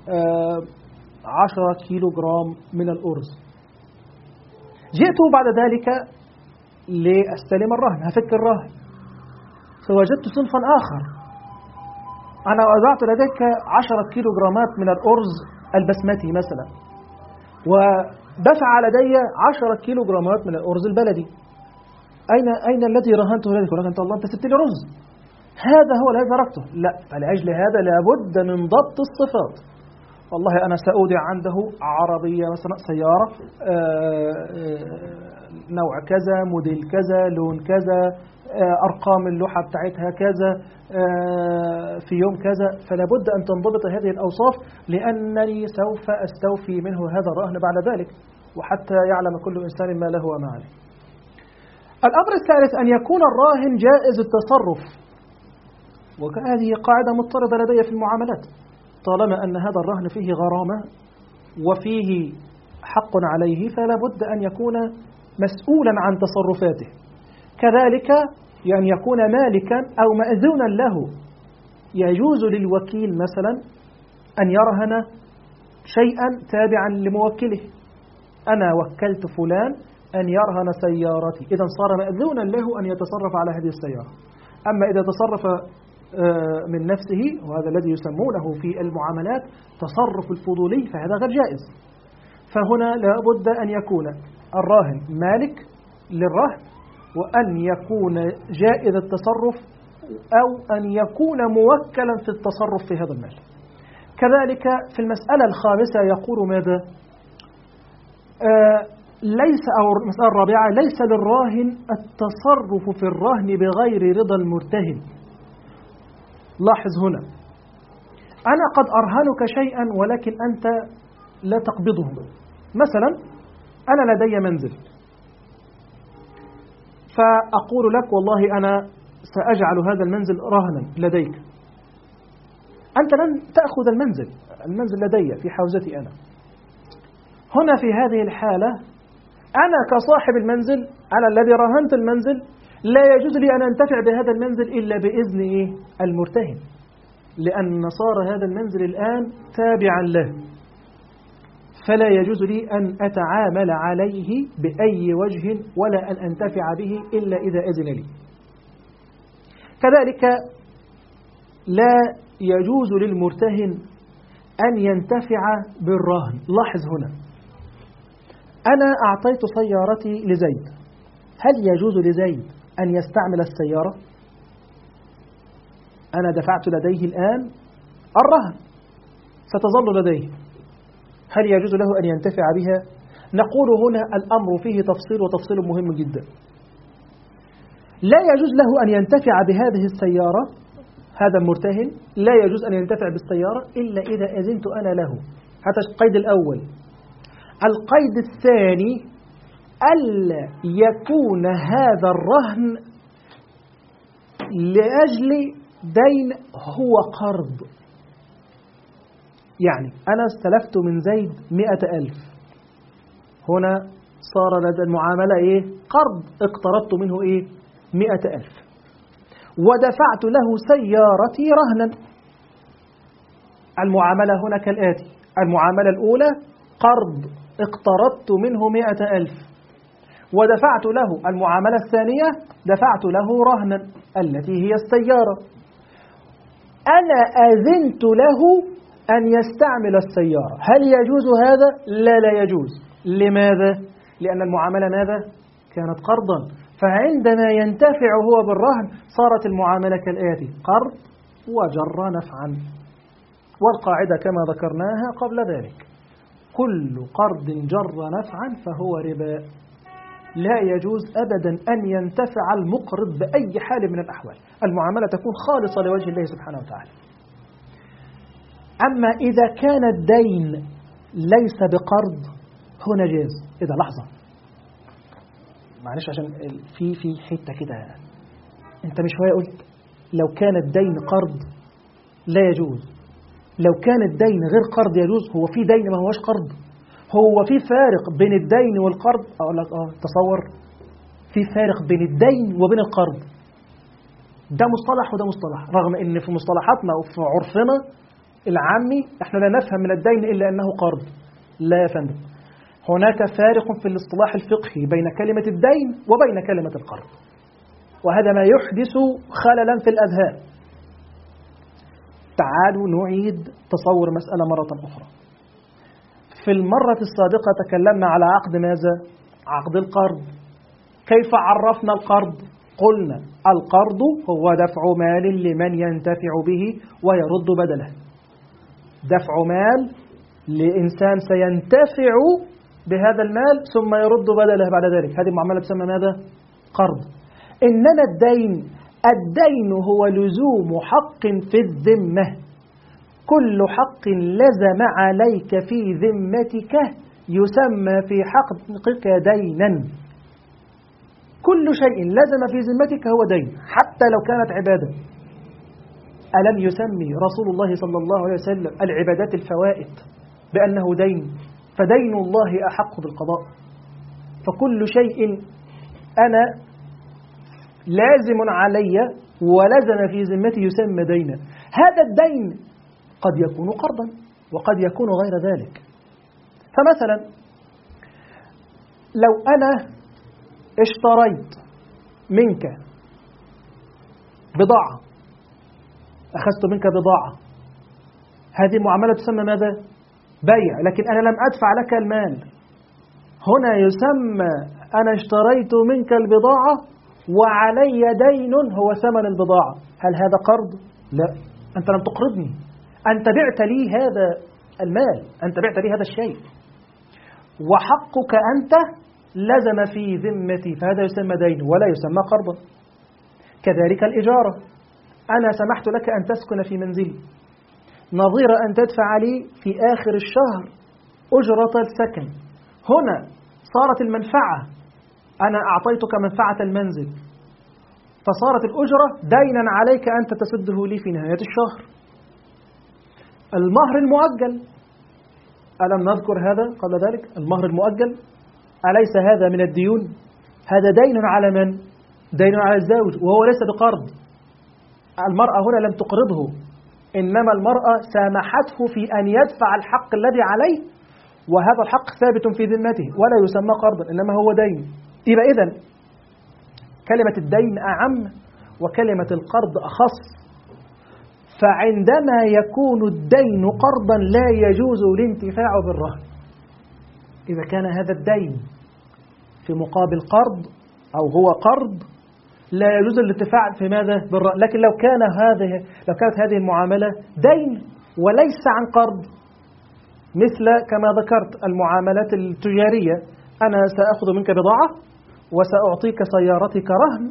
A: عشرة كيلو جرام من الأرز، جئت بعد ذلك لأستلم الرهن، هفك الرهن، فوجدت صنفا آخر، أنا وضعت لديك عشرة كيلو جرامات من الأرز البسمتي مثلا، ودفع لدي عشرة كيلو جرامات من الأرز البلدي، أين أين الذي رهنته لديك؟ يقول لك أنت الله أنت سبت لي رز، هذا هو الذي تركته. لا، فلأجل هذا لابد من ضبط الصفات. والله أنا سأودع عنده عربية مثلا سيارة نوع كذا، موديل كذا، لون كذا، أرقام اللوحة بتاعتها كذا في يوم كذا، فلا بد أن تنضبط هذه الأوصاف لأنني سوف أستوفي منه هذا الرهن بعد ذلك، وحتى يعلم كل إنسان ما له وما عليه. الأمر الثالث أن يكون الراهن جائز التصرف، وهذه قاعدة مضطردة لدي في المعاملات. طالما أن هذا الرهن فيه غرامة وفيه حق عليه فلا بد أن يكون مسؤولا عن تصرفاته. كذلك أن يكون مالكا أو مأذونا له. يجوز للوكيل مثلا أن يرهن شيئا تابعا لموكله. أنا وكلت فلان أن يرهن سيارتي، إذا صار مأذونا له أن يتصرف على هذه السيارة. أما إذا تصرف من نفسه، وهذا الذي يسمونه في المعاملات تصرف الفضولي، فهذا غير جائز. فهنا لا بد أن يكون الراهن مالك للرهن، وأن يكون جائز التصرف، أو أن يكون موكلا في التصرف في هذا المال. كذلك في المسألة الخامسة يقول ماذا؟ آه ليس أو المسألة الرابعة ليس للراهن التصرف في الرهن بغير رضا المرتهن. لاحظ هنا، أنا قد أرهنك شيئا ولكن أنت لا تقبضه. مثلا أنا لدي منزل، فأقول لك والله أنا سأجعل هذا المنزل رهنا لديك. أنت لن تأخذ المنزل، المنزل لدي في حوزتي أنا. هنا في هذه الحالة أنا كصاحب المنزل، أنا الذي رهنت المنزل، لا يجوز لي أن أنتفع بهذا المنزل إلا بإذن إيه؟ المرتهن، لأن صار هذا المنزل الآن تابعا له، فلا يجوز لي أن أتعامل عليه بأي وجه ولا أن أنتفع به إلا إذا أذن لي. كذلك لا يجوز للمرتهن أن ينتفع بالرهن. لاحظ هنا، أنا أعطيت سيارتي لزيد، هل يجوز لزيد أن يستعمل السيارة؟ أنا دفعت لديه الآن الرهن، ستظل لديه، هل يجوز له أن ينتفع بها؟ نقول هنا الأمر فيه تفصيل، وتفصيل مهم جدا. لا يجوز له أن ينتفع بهذه السيارة، هذا المرتهن لا يجوز أن ينتفع بالسيارة إلا إذا أذنت أنا له. هذا القيد الأول. القيد الثاني ألا يكون هذا الرهن لأجل دين هو قرض. يعني أنا استلفت من زيد مئة ألف، هنا صار لدى المعاملة إيه؟ قرض، اقترضت منه إيه؟ مئة ألف، ودفعت له سيارتي رهنا. المعاملة هنا كالآتي: المعاملة الأولى قرض، اقترضت منه مئة ألف ودفعت له. المعاملة الثانية دفعت له رهنا التي هي السيارة. أنا أذنت له أن يستعمل السيارة، هل يجوز هذا؟ لا لا يجوز. لماذا؟ لأن المعاملة ماذا؟ كانت قرضا، فعندما ينتفع هو بالرهن صارت المعاملة كالآتي: قرض وجر نفعا. والقاعدة كما ذكرناها قبل ذلك: كل قرض جر نفعا فهو ربا. لا يجوز أبدا أن ينتفع المقرض بأي حال من الأحوال، المعاملة تكون خالصة لوجه الله سبحانه وتعالى. أما إذا كان الدين ليس بقرض هنا جاز. إذا لحظة، معلش عشان في في حتة كده، أنت مش هو قلت لو كان الدين قرض لا يجوز، لو كان الدين غير قرض يجوز؟ هو في دين ما هوش قرض؟ هو في فارق بين الدين والقرض؟ أقول لك آه تصور، في فارق بين الدين وبين القرض. ده مصطلح وده مصطلح، رغم ان في مصطلحاتنا وفي عرفنا العامي احنا لا نفهم من الدين الا انه قرض. لا يا فندم، هناك فارق في الاصطلاح الفقهي بين كلمة الدين وبين كلمة القرض، وهذا ما يحدث خللا في الأذهان. تعالوا نعيد تصور مسألة مرة أخرى. في المرة السابقة تكلمنا على عقد ماذا؟ عقد القرض. كيف عرفنا القرض؟ قلنا القرض هو دفع مال لمن ينتفع به ويرد بدله. دفع مال لإنسان سينتفع بهذا المال ثم يرد بدله بعد ذلك، هذه المعاملة تسمى ماذا؟ قرض. إنما الدين الدين هو لزوم حق في الذمة. كل حق لزم عليك في ذمتك يسمى في حقك دينا. كل شيء لزم في ذمتك هو دين حتى لو كانت عبادة. ألم يسمي رسول الله صلى الله عليه وسلم العبادات الفوائد بأنه دين؟ فدين الله أحق بالقضاء. فكل شيء أنا لازم علي ولزم في ذمتي يسمى دينا. هذا الدين قد يكون قرضا وقد يكون غير ذلك. فمثلا لو أنا اشتريت منك بضاعة، أخذت منك بضاعة، هذه معاملة تسمى ماذا؟ بيع. لكن أنا لم أدفع لك المال. هنا يسمى أنا اشتريت منك البضاعة وعلي دين هو ثمن البضاعة. هل هذا قرض؟ لا، أنت لم تقرضني، أنت بعت لي هذا المال، أنت بعت لي هذا الشيء، وحقك أنت لزم في ذمتي، فهذا يسمى دين ولا يسمى قرضا. كذلك الإجارة، أنا سمحت لك أن تسكن في منزلي نظير أن تدفع لي في آخر الشهر أجرة السكن. هنا صارت المنفعة، أنا أعطيتك منفعة المنزل، فصارت الأجرة دينا عليك أنت تسده لي في نهاية الشهر. المهر المؤجل، ألم نذكر هذا قبل ذلك؟ المهر المؤجل أليس هذا من الديون؟ هذا دين على من؟ دين على الزوج، وهو ليس بقرض. المرأة هنا لم تقرضه، إنما المرأة سامحته في أن يدفع الحق الذي عليه، وهذا الحق ثابت في ذمته ولا يسمى قرضا، إنما هو دين. يبقى إذن كلمة الدين أعم وكلمة القرض أخص. فعندما يكون الدين قرضا لا يجوز الانتفاع بالرهن. إذا كان هذا الدين في مقابل قرض أو هو قرض لا يجوز الانتفاع في ماذا؟ بالرهن. لكن لو كان هذه لو كانت هذه المعاملة دين وليس عن قرض، مثل كما ذكرت المعاملات التجارية، أنا سأخذ منك بضاعة وسأعطيك سيارتك رهن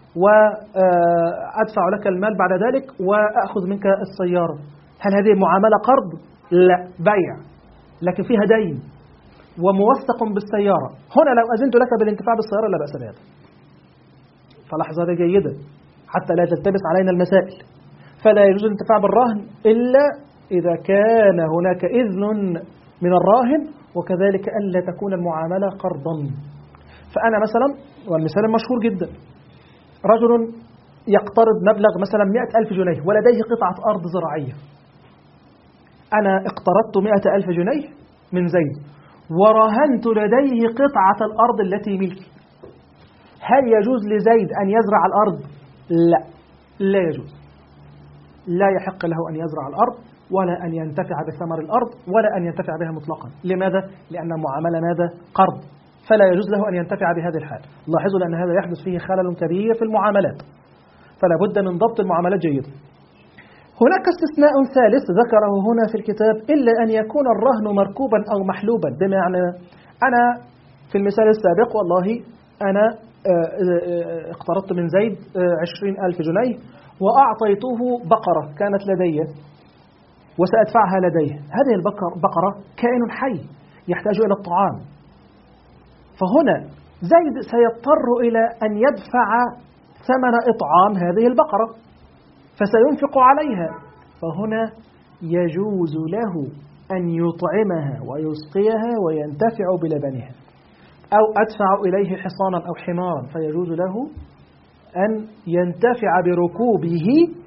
A: وأدفع لك المال بعد ذلك وأخذ منك السيارة. هل هذه معاملة قرض؟ لا، بيع، لكن فيها دين وموثق بالسيارة. هنا لو أذنت لك بالانتفاع بالسيارة لا بأس بهذا. فلاحظ هذا جيدا حتى لا تلتبس علينا المسائل. فلا يجوز الانتفاع بالرهن إلا إذا كان هناك إذن من الراهن، وكذلك ألا تكون المعاملة قرضا. فأنا مثلا، والمثال المشهور جدا، رجل يقترض مبلغ مثلا مئة ألف جنيه ولديه قطعة أرض زراعية. أنا اقترضت مئة ألف جنيه من زيد ورهنت لديه قطعة الأرض التي ملكي. هل يجوز لزيد أن يزرع الأرض؟ لا، لا يجوز. لا يحق له أن يزرع الأرض ولا أن ينتفع بثمر الأرض ولا أن ينتفع بها مطلقا. لماذا؟ لأن المعاملة ماذا؟ قرض، فلا يجوز له أن ينتفع بهذه الحال. لاحظوا لأن هذا يحدث فيه خلل كبير في المعاملات، فلا بد من ضبط المعاملات جيدا. هناك استثناء ثالث ذكره هنا في الكتاب، إلا أن يكون الرهن مركوبا أو محلوبا. بمعنى أنا في المثال السابق والله أنا اقترضت من زيد عشرين ألف جنيه وأعطيته بقرة كانت لدي وسأدفعها لديه. هذه البقرة كائن حي يحتاج إلى الطعام، فهنا زيد سيضطر إلى أن يدفع ثمن إطعام هذه البقرة فسينفق عليها. فهنا يجوز له أن يطعمها ويسقيها وينتفع بلبنها، أو أدفع إليه حصانا أو حمارا فيجوز له أن ينتفع بركوبه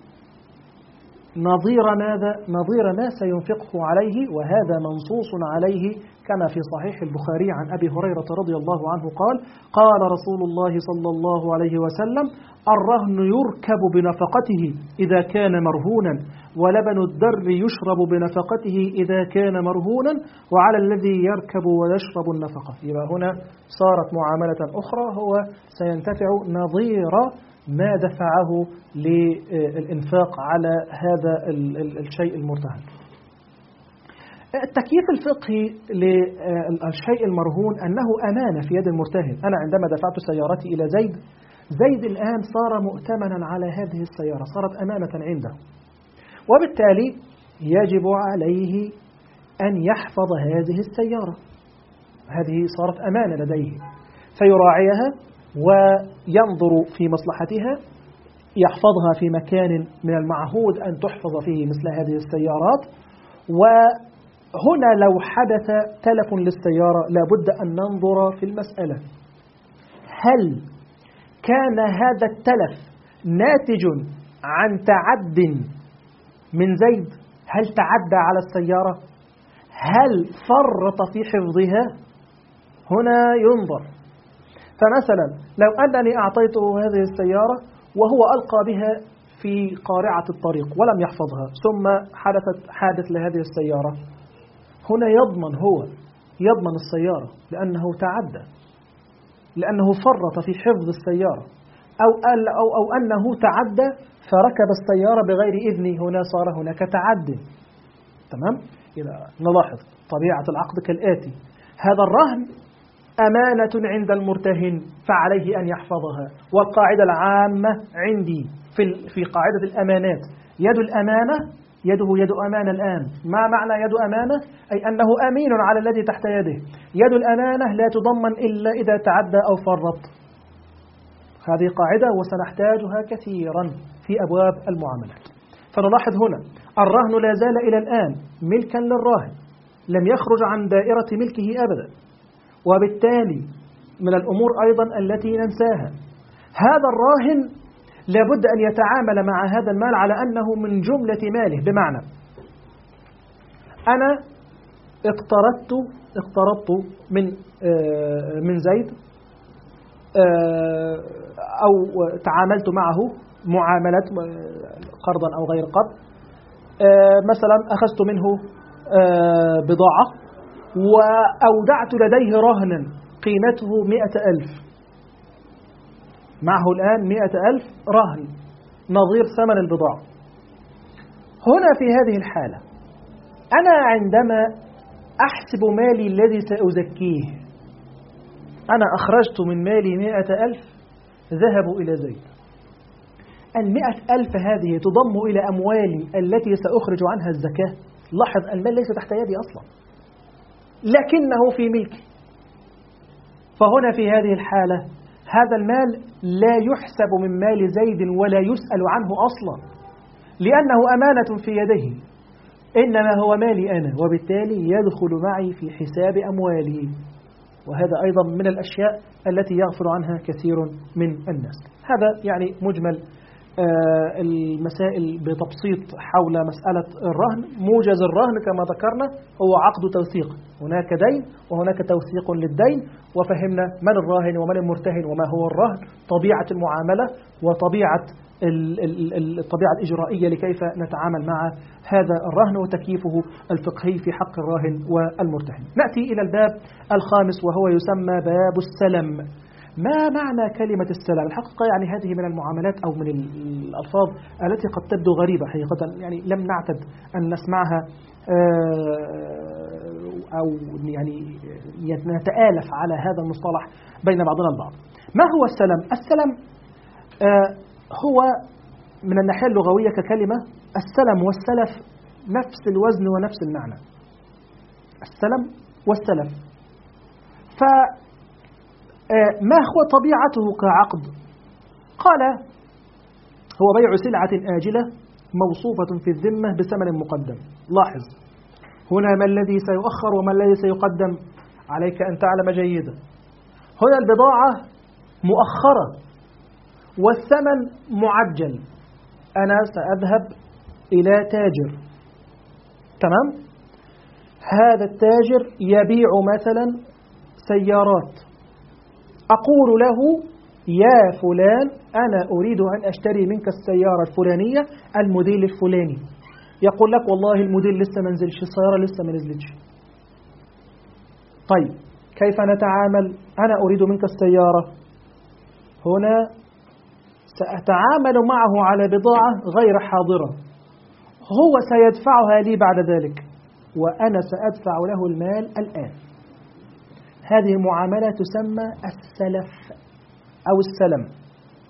A: نظير ماذا؟ نظير ما سينفقه عليه. وهذا منصوص عليه كما في صحيح البخاري عن أبي هريرة رضي الله عنه قال: قال رسول الله صلى الله عليه وسلم: الرهن يركب بنفقته إذا كان مرهونا، ولبن الدر يشرب بنفقته إذا كان مرهونا، وعلى الذي يركب ويشرب النفقة. يبقى هنا صارت معاملة أخرى، هو سينتفع نظير ما دفعه للإنفاق على هذا الشيء المرتهن. التكييف الفقهي للشيء المرهون أنه أمانة في يد المرتهن. أنا عندما دفعت سيارتي إلى زيد زيد الآن صار مؤتمنا على هذه السيارة، صارت أمانة عنده، وبالتالي يجب عليه أن يحفظ هذه السيارة، هذه صارت أمانة لديه، فيراعيها وينظر في مصلحتها، يحفظها في مكان من المعهود أن تحفظ فيه مثل هذه السيارات. وهنا لو حدث تلف للسيارة لابد أن ننظر في المسألة، هل كان هذا التلف ناتج عن تعد من زيد؟ هل تعدى على السيارة؟ هل فرط في حفظها؟ هنا ينظر. فمثلا لو أنني أعطيته هذه السيارة وهو ألقى بها في قارعة الطريق ولم يحفظها، ثم حدثت حادث لهذه السيارة، هنا يضمن هو يضمن السيارة لأنه تعدى، لأنه فرط في حفظ السيارة، أو, أو, أو أنه تعدى فركب السيارة بغير إذنه، هنا صار هناك تعد. تمام؟ إذا نلاحظ طبيعة العقد كالآتي: هذا الرهن أمانة عند المرتهن فعليه أن يحفظها، والقاعدة العامة عندي في في قاعدة الأمانات يد الأمانة يده يد أمانة الآن. ما معنى يد أمانة؟ أي أنه أمين على الذي تحت يده. يد الأمانة لا تضمن إلا إذا تعدى أو فرط. هذه قاعدة وسنحتاجها كثيرا في أبواب المعاملات. فنلاحظ هنا الرهن لا زال إلى الآن ملكا للراهن، لم يخرج عن دائرة ملكه أبدا، وبالتالي من الأمور أيضا التي ننساها هذا الراهن لابد أن يتعامل مع هذا المال على أنه من جملة ماله. بمعنى أنا اقترضت اقترضت من من زيد أو تعاملت معه معاملة قرضا أو غير قرض، مثلا أخذت منه بضاعة وأودعت لديه رهنا قيمته مئة ألف، معه الآن مئة ألف رهن نظير ثمن البضاعة. هنا في هذه الحالة أنا عندما أحسب مالي الذي سأزكيه، أنا أخرجت من مالي مئة ألف ذهبوا إلى زيد. المئة ألف هذه تضم إلى أموالي التي سأخرج عنها الزكاة. لاحظ المال ليس تحت يدي أصلا لكنه في ملكي. فهنا في هذه الحالة هذا المال لا يحسب من مال زيد ولا يسأل عنه أصلا لأنه أمانة في يده، إنما هو مالي أنا، وبالتالي يدخل معي في حساب أموالي. وهذا أيضا من الأشياء التي يغفل عنها كثير من الناس. هذا يعني مجمل آه المسائل بتبسيط حول مسألة الرهن. موجز الرهن كما ذكرنا هو عقد توثيق، هناك دين وهناك توثيق للدين، وفهمنا من الراهن ومن المرتهن وما هو الرهن، طبيعة المعاملة وطبيعة الطبيعة الإجرائية لكيف نتعامل مع هذا الرهن وتكييفه الفقهي في حق الراهن والمرتهن. نأتي إلى الباب الخامس وهو يسمى باب السلم. ما معنى كلمة السلم؟ الحقيقة يعني هذه من المعاملات أو من الألفاظ التي قد تبدو غريبة حقيقة، يعني لم نعتد أن نسمعها أو يعني نتآلف على هذا المصطلح بين بعضنا البعض. ما هو السلم؟ السلم هو من الناحية اللغوية ككلمة السلم والسلف نفس الوزن ونفس المعنى، السلم والسلف. فما هو طبيعته كعقد؟ قال هو بيع سلعة آجلة موصوفة في الذمة بثمن مقدم. لاحظ هنا ما الذي سيؤخر وما الذي سيقدم، عليك أن تعلم جيدا. هنا البضاعة مؤخرة والثمن معجل. أنا سأذهب إلى تاجر، تمام؟ هذا التاجر يبيع مثلا سيارات، أقول له يا فلان أنا أريد أن أشتري منك السيارة الفلانية الموديل الفلاني. يقول لك والله الموديل لسه ما نزلش، السيارة لسه ما نزلتش. طيب كيف نتعامل؟ أنا أريد منك السيارة، هنا سأتعامل معه على بضاعة غير حاضرة، هو سيدفعها لي بعد ذلك وأنا سأدفع له المال الآن. هذه معاملة تسمى السلف أو السلم.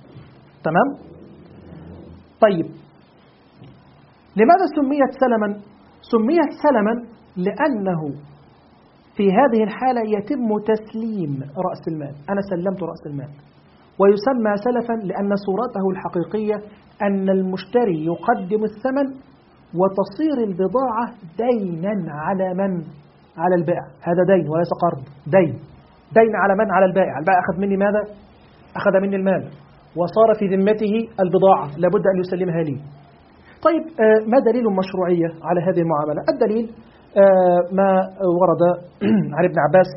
A: تمام؟ طيب لماذا سميت سلما؟ سميت سلما لأنه في هذه الحالة يتم تسليم رأس المال. أنا سلمت رأس المال. ويسمى سلفا لأن صورته الحقيقية أن المشتري يقدم الثمن وتصير البضاعة دينا على من؟ على البائع. هذا دين وليس قرض، دين. دين على من؟ على البائع. البائع أخذ مني ماذا؟ أخذ مني المال وصار في ذمته البضاعة، لابد أن يسلمها لي. طيب ما دليل مشروعية على هذه المعاملة؟ الدليل ما ورد عن ابن عباس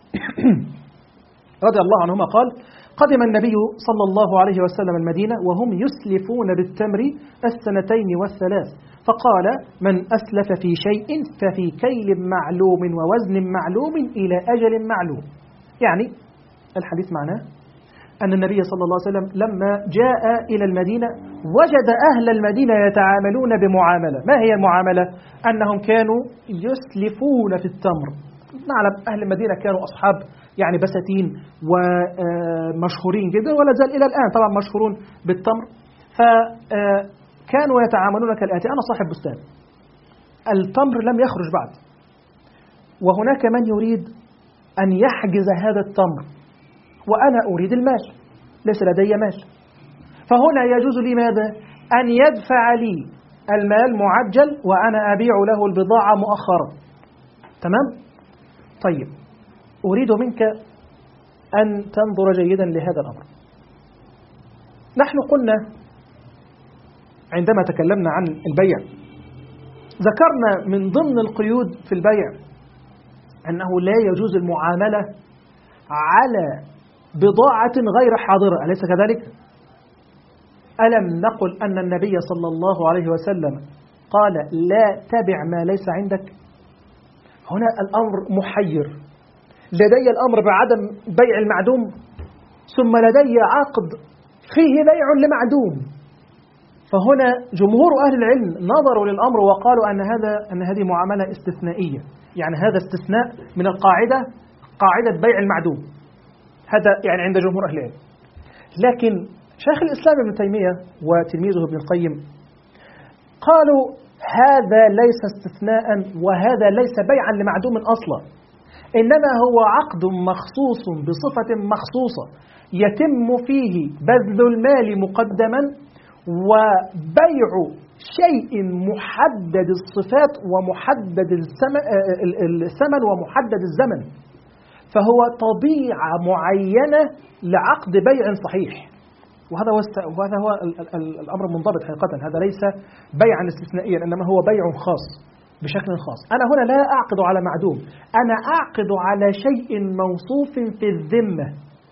A: رضي الله عنهما قال: قدم النبي صلى الله عليه وسلم المدينة وهم يسلفون بالتمر السنتين والثلاث، فقال: من أسلف في شيء ففي كيل معلوم ووزن معلوم إلى أجل معلوم. يعني الحديث معناه أن النبي صلى الله عليه وسلم لما جاء إلى المدينة وجد أهل المدينة يتعاملون بمعاملة. ما هي المعاملة؟ أنهم كانوا يسلفون في التمر. نعلم أهل المدينة كانوا أصحاب يعني بساتين ومشهورين جدا، ولا زال إلى الآن طبعا مشهورون بالتمر. فكانوا يتعاملون كالآتي: أنا صاحب بستان، التمر لم يخرج بعد، وهناك من يريد أن يحجز هذا التمر، وأنا أريد المال، ليس لدي مال. فهنا يجوز لي ماذا؟ أن يدفع لي المال معجل وأنا أبيع له البضاعة مؤخرا. تمام؟ طيب أريد منك أن تنظر جيدا لهذا الأمر. نحن قلنا عندما تكلمنا عن البيع ذكرنا من ضمن القيود في البيع أنه لا يجوز المعاملة على بضاعة غير حاضرة، أليس كذلك؟ ألم نقل أن النبي صلى الله عليه وسلم قال: لا تبع ما ليس عندك؟ هنا الأمر محير. لدي الأمر بعدم بيع المعدوم، ثم لدي عقد فيه بيع لمعدوم. فهنا جمهور أهل العلم نظروا للأمر وقالوا أن هذا أن هذه معاملة استثنائية، يعني هذا استثناء من القاعدة، قاعدة بيع المعدوم. هذا يعني عند جمهور أهل العلم. لكن شيخ الإسلام ابن تيمية وتلميذه ابن القيم قالوا: هذا ليس استثناء، وهذا ليس بيعا لمعدوم أصلا، إنما هو عقد مخصوص بصفة مخصوصة يتم فيه بذل المال مقدما وبيع شيء محدد الصفات ومحدد الثمن ومحدد الزمن. فهو طبيعة معينة لعقد بيع صحيح، وهذا هو وهذا هو الأمر المنضبط حقيقة. هذا ليس بيعا استثنائيا، إنما هو بيع خاص بشكل خاص. أنا هنا لا أعقد على معدوم، أنا أعقد على شيء موصوف في الذمة،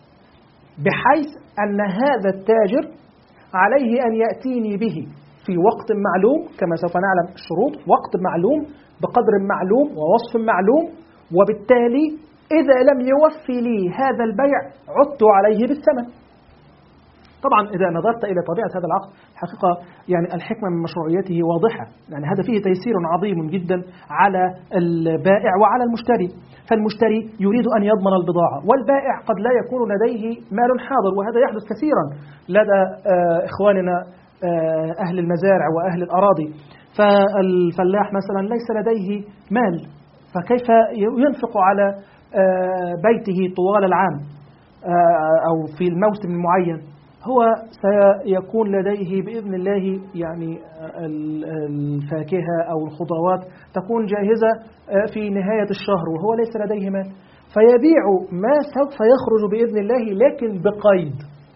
A: بحيث أن هذا التاجر عليه أن يأتيني به في وقت معلوم، كما سوف نعلم الشروط، وقت معلوم بقدر معلوم ووصف معلوم، وبالتالي إذا لم يوفي لي هذا البيع عدت عليه بالثمن. طبعا إذا نظرت إلى طبيعة هذا العقد حقيقة يعني الحكمة من مشروعيته واضحة، يعني هذا فيه تيسير عظيم جدا على البائع وعلى المشتري. فالمشتري يريد أن يضمن البضاعة، والبائع قد لا يكون لديه مال حاضر، وهذا يحدث كثيرا لدى إخواننا أهل المزارع وأهل الأراضي. فالفلاح مثلا ليس لديه مال، فكيف ينفق على بيته طوال العام أو في الموسم المعين؟ هو سيكون لديه بإذن الله يعني الفاكهة أو الخضروات تكون جاهزة في نهاية الشهر، وهو ليس لديه مال، فيبيع ما سوف يخرج بإذن الله، لكن بقيد.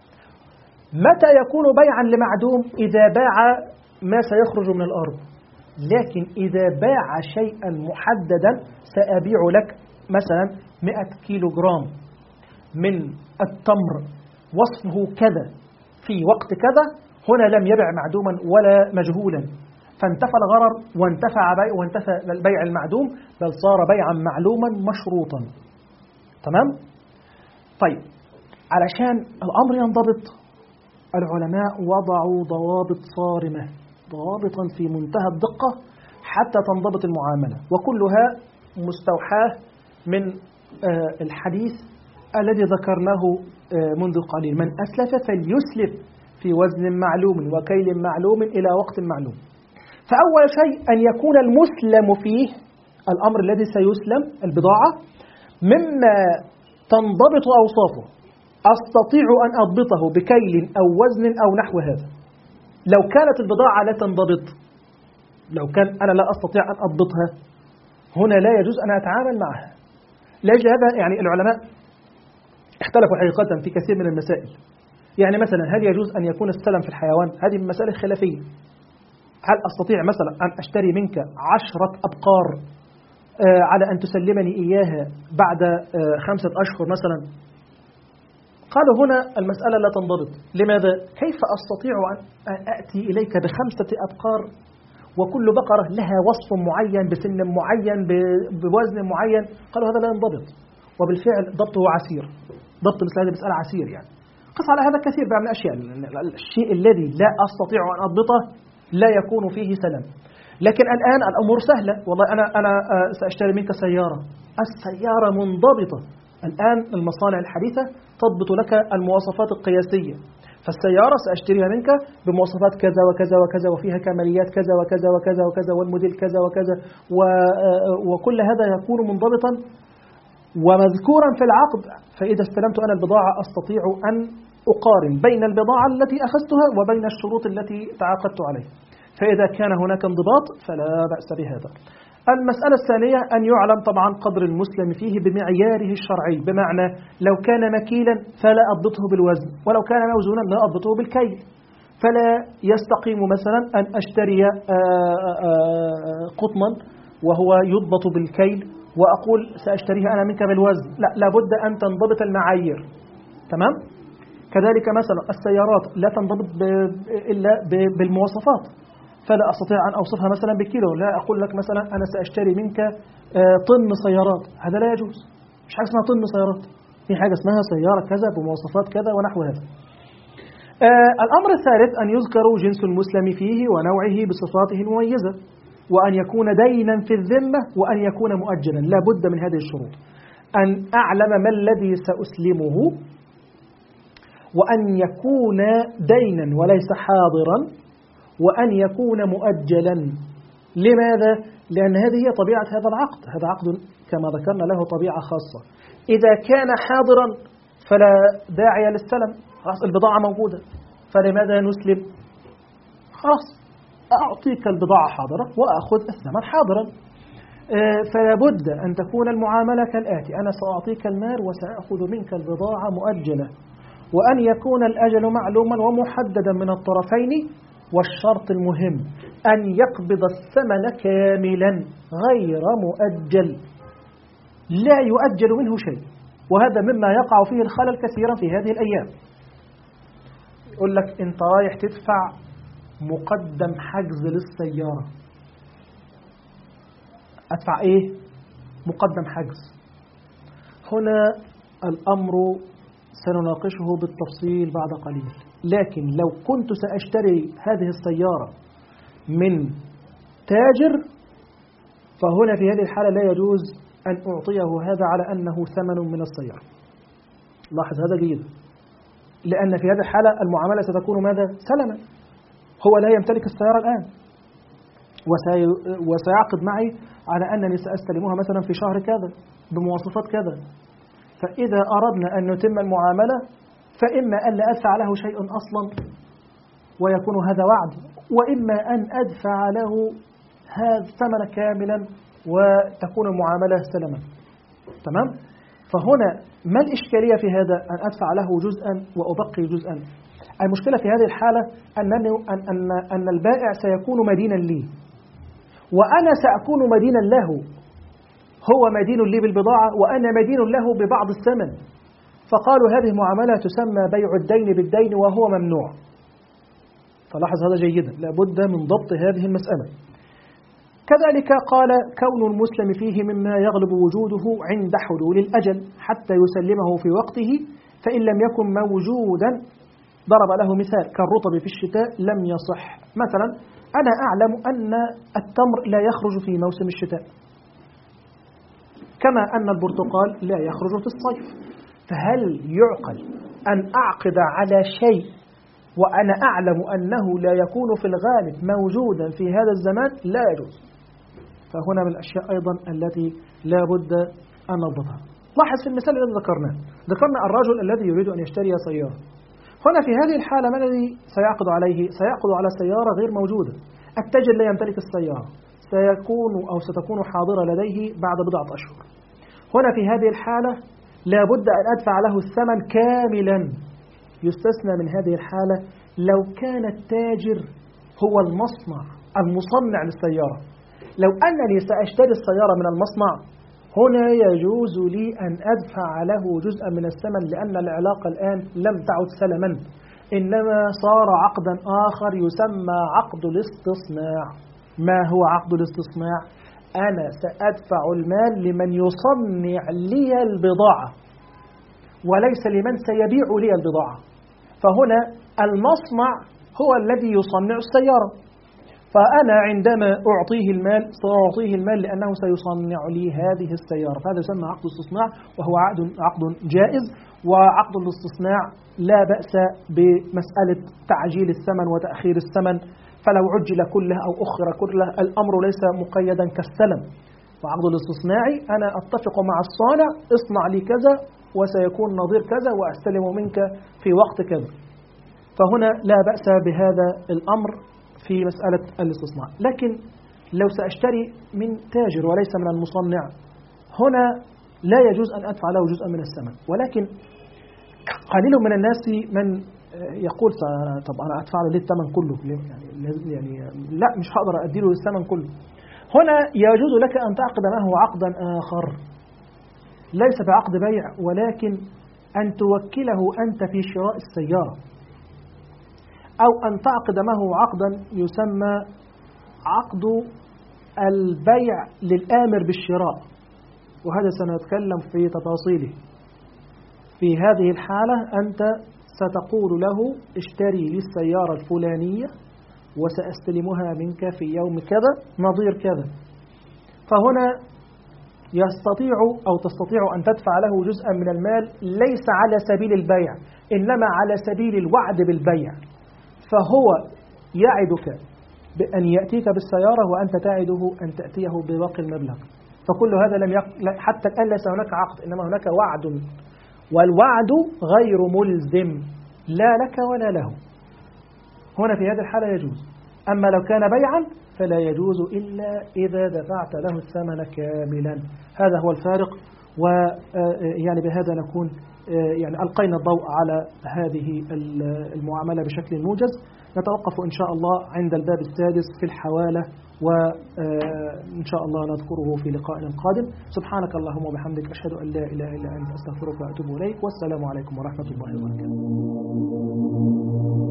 A: متى يكون بيعا لمعدوم؟ إذا باع ما سيخرج من الأرض. لكن إذا باع شيئا محددا، سأبيع لك مثلا مئة كيلو جرام من التمر وصفه كذا في وقت كذا، هنا لم يبع معدوما ولا مجهولا، فانتفى الغرر وانتفع بيع وانتفى البيع المعدوم، بل صار بيعا معلوما مشروطا. تمام؟ طيب علشان الأمر ينضبط العلماء وضعوا ضوابط صارمة، ضوابطا في منتهى الدقة حتى تنضبط المعاملة، وكلها مستوحاة من الحديث الذي ذكرناه منذ قليل: من أسلف فليسلف في وزن معلوم وكيل معلوم إلى وقت معلوم. فأول شيء أن يكون المسلم فيه الأمر الذي سيسلم البضاعة مما تنضبط أوصافه، أستطيع أن أضبطه بكيل أو وزن أو نحو هذا. لو كانت البضاعة لا تنضبط، لو كان أنا لا أستطيع أن أضبطها، هنا لا يجوز أن أتعامل معها. لأجل هذا يعني العلماء اختلفوا حقيقة في كثير من المسائل. يعني مثلا هل يجوز أن يكون السلم في الحيوان؟ هذه من مسائل خلافية. هل أستطيع مثلا أن أشتري منك عشرة أبقار آه على أن تسلمني إياها بعد آه خمسة أشهر مثلا؟ قالوا هنا المسألة لا تنضبط. لماذا؟ كيف أستطيع أن أأتي إليك بخمسة أبقار وكل بقرة لها وصف معين بسن معين بوزن معين؟ قالوا هذا لا ينضبط، وبالفعل ضبطه عسير. ضبط مثل هذه المسألة عسير. يعني قص على هذا كثير من الأشياء. الشيء الذي لا أستطيع أن أضبطه لا يكون فيه سلام. لكن الآن الأمور سهلة. والله أنا أنا سأشتري منك سيارة، السيارة منضبطة. الآن المصانع الحديثة تضبط لك المواصفات القياسية. فالسيارة سأشتريها منك بمواصفات كذا وكذا وكذا، وفيها كماليات كذا وكذا وكذا وكذا، والموديل كذا وكذا، وكل هذا يكون منضبطا ومذكورا في العقد. فإذا استلمت أنا البضاعة أستطيع أن أقارن بين البضاعة التي أخذتها وبين الشروط التي تعاقدت عليها. فإذا كان هناك انضباط فلا بأس بهذا. المسألة الثانية أن يعلم طبعا قدر المسلم فيه بمعياره الشرعي، بمعنى لو كان مكيلا فلا أضبطه بالوزن، ولو كان موزونا لا أضبطه بالكيل. فلا يستقيم مثلا أن أشتري قطنا وهو يضبط بالكيل وأقول سأشتريه أنا منك بالوزن. لا، لابد أن تنضبط المعايير. تمام؟ كذلك مثلا السيارات لا تنضبط إلا بالمواصفات. فلا أستطيع أن أوصفها مثلا بكيلو. لا أقول لك مثلا أنا سأشتري منك طن سيارات، هذا لا يجوز. مش حاجة اسمها طن سيارات، في حاجة اسمها سيارة كذا بمواصفات كذا ونحو هذا. آه الأمر الثالث أن يذكر جنس المسلم فيه ونوعه بصفاته المميزة، وأن يكون دينا في الذمة، وأن يكون مؤجلا. لا بد من هذه الشروط: أن أعلم ما الذي سأسلمه، وأن يكون دينا وليس حاضرا، وأن يكون مؤجلا. لماذا؟ لأن هذه هي طبيعة هذا العقد. هذا عقد كما ذكرنا له طبيعة خاصة. إذا كان حاضرا فلا داعي للسلم، خلاص البضاعة موجودة، فلماذا نسلم؟ خلاص أعطيك البضاعة حاضرة وأخذ الثمن حاضرا. فلا بد أن تكون المعاملة كالآتي: أنا سأعطيك المال وسأخذ منك البضاعة مؤجلة، وأن يكون الأجل معلوما ومحددا من الطرفين، والشرط المهم أن يقبض الثمن كاملا غير مؤجل، لا يؤجل منه شيء. وهذا مما يقع فيه الخلل كثيرا في هذه الأيام. يقول لك أنت رايح تدفع مقدم حجز للسيارة. أدفع إيه؟ مقدم حجز. هنا الأمر سنناقشه بالتفصيل بعد قليل. لكن لو كنت سأشتري هذه السيارة من تاجر، فهنا في هذه الحالة لا يجوز أن أعطيه هذا على أنه ثمن من السيارة. لاحظ هذا جيدا، لأن في هذه الحالة المعاملة ستكون ماذا؟ سلما. هو لا يمتلك السيارة الآن، وسي... وسيعقد معي على أنني سأستلمها مثلا في شهر كذا بمواصفات كذا. فإذا أردنا أن نتم المعاملة فإما أن لا أدفع له شيء أصلا ويكون هذا وعد، وإما أن أدفع له هذا الثمن كاملا وتكون المعاملة سلما. تمام؟ فهنا ما الإشكالية في هذا؟ أن أدفع له جزءا وأبقي جزءا. المشكلة في هذه الحالة أن, أن, أن البائع سيكون مدينا لي، وأنا سأكون مدينا له. هو مدين لي بالبضاعة وأنا مدين له ببعض الثمن. فقالوا هذه معاملة تسمى بيع الدين بالدين، وهو ممنوع. فلاحظ هذا جيدا، لابد من ضبط هذه المسألة. كذلك قال: كون المسلم فيه مما يغلب وجوده عند حلول الأجل حتى يسلمه في وقته، فإن لم يكن موجودا ضرب له مثال كالرطب في الشتاء لم يصح. مثلا أنا أعلم أن التمر لا يخرج في موسم الشتاء، كما أن البرتقال لا يخرج في الصيف. فهل يعقل أن أعقد على شيء وأنا أعلم أنه لا يكون في الغالب موجودا في هذا الزمان لا يجوز. فهنا من الأشياء أيضا التي لا بد أن نضبطها. لاحظ في المثال الذي ذكرناه، ذكرنا الرجل الذي يريد أن يشتري سيارة. هنا في هذه الحالة ما الذي سيعقد عليه؟ سيعقد على سيارة غير موجودة. التاجر لا يمتلك السيارة، سيكون أو ستكون حاضرة لديه بعد بضعة أشهر. هنا في هذه الحالة لا بد أن أدفع له الثمن كاملا. يستثنى من هذه الحالة لو كان التاجر هو المصنع المصنع للسيارة. لو أنني سأشتري السيارة من المصنع، هنا يجوز لي أن أدفع له جزءا من الثمن، لأن العلاقة الآن لم تعد سلما، إنما صار عقدا آخر يسمى عقد الاستصناع. ما هو عقد الاستصناع؟ أنا سأدفع المال لمن يصنع لي البضاعة وليس لمن سيبيع لي البضاعة. فهنا المصنع هو الذي يصنع السيارة، فأنا عندما أعطيه المال سأعطيه المال لأنه سيصنع لي هذه السيارة. فهذا يسمى عقد استصناع، وهو عقد عقد جائز. وعقد الاستصناع لا بأس بمسألة تعجيل الثمن وتأخير الثمن، فلو عجل كله أو أخر كله الأمر ليس مقيدا كالسلم. وعقد الاستصناعي أنا أتفق مع الصانع اصنع لي كذا وسيكون نظير كذا وأستلم منك في وقت كذا. فهنا لا بأس بهذا الأمر في مسألة الاستصناع. لكن لو سأشتري من تاجر وليس من المصنع، هنا لا يجوز أن أدفع له جزءا من الثمن. ولكن قليل من الناس من يقول طب أنا أدفع له ليه الثمن كله؟ يعني, يعني لا، مش هقدر أديله الثمن كله. هنا يجوز لك أن تعقد معه عقدا آخر ليس بعقد بيع، ولكن أن توكله أنت في شراء السيارة، أو أن تعقد معه عقدا يسمى عقد البيع للآمر بالشراء، وهذا سنتكلم في تفاصيله. في هذه الحالة أنت ستقول له اشتري لي السيارة الفلانية وسأستلمها منك في يوم كذا نظير كذا. فهنا يستطيع أو تستطيع أن تدفع له جزءا من المال ليس على سبيل البيع، إنما على سبيل الوعد بالبيع. فهو يعدك بأن يأتيك بالسيارة وأنت تعده أن تأتيه بباقي المبلغ. فكل هذا لم يق... حتى الآن ليس هناك عقد، إنما هناك وعد، والوعد غير ملزم لا لك ولا له. هنا في هذه الحالة يجوز. أما لو كان بيعا فلا يجوز إلا إذا دفعت له الثمن كاملا. هذا هو الفارق. ويعني بهذا نكون يعني ألقينا الضوء على هذه المعاملة بشكل موجز. نتوقف إن شاء الله عند الباب السادس في الحوالة، وإن شاء الله نذكره في لقاء قادم. سبحانك اللهم وبحمدك، أشهد أن لا إله إلا أنت، أستغفرك وأتوب إليك، والسلام عليكم ورحمة الله وبركاته.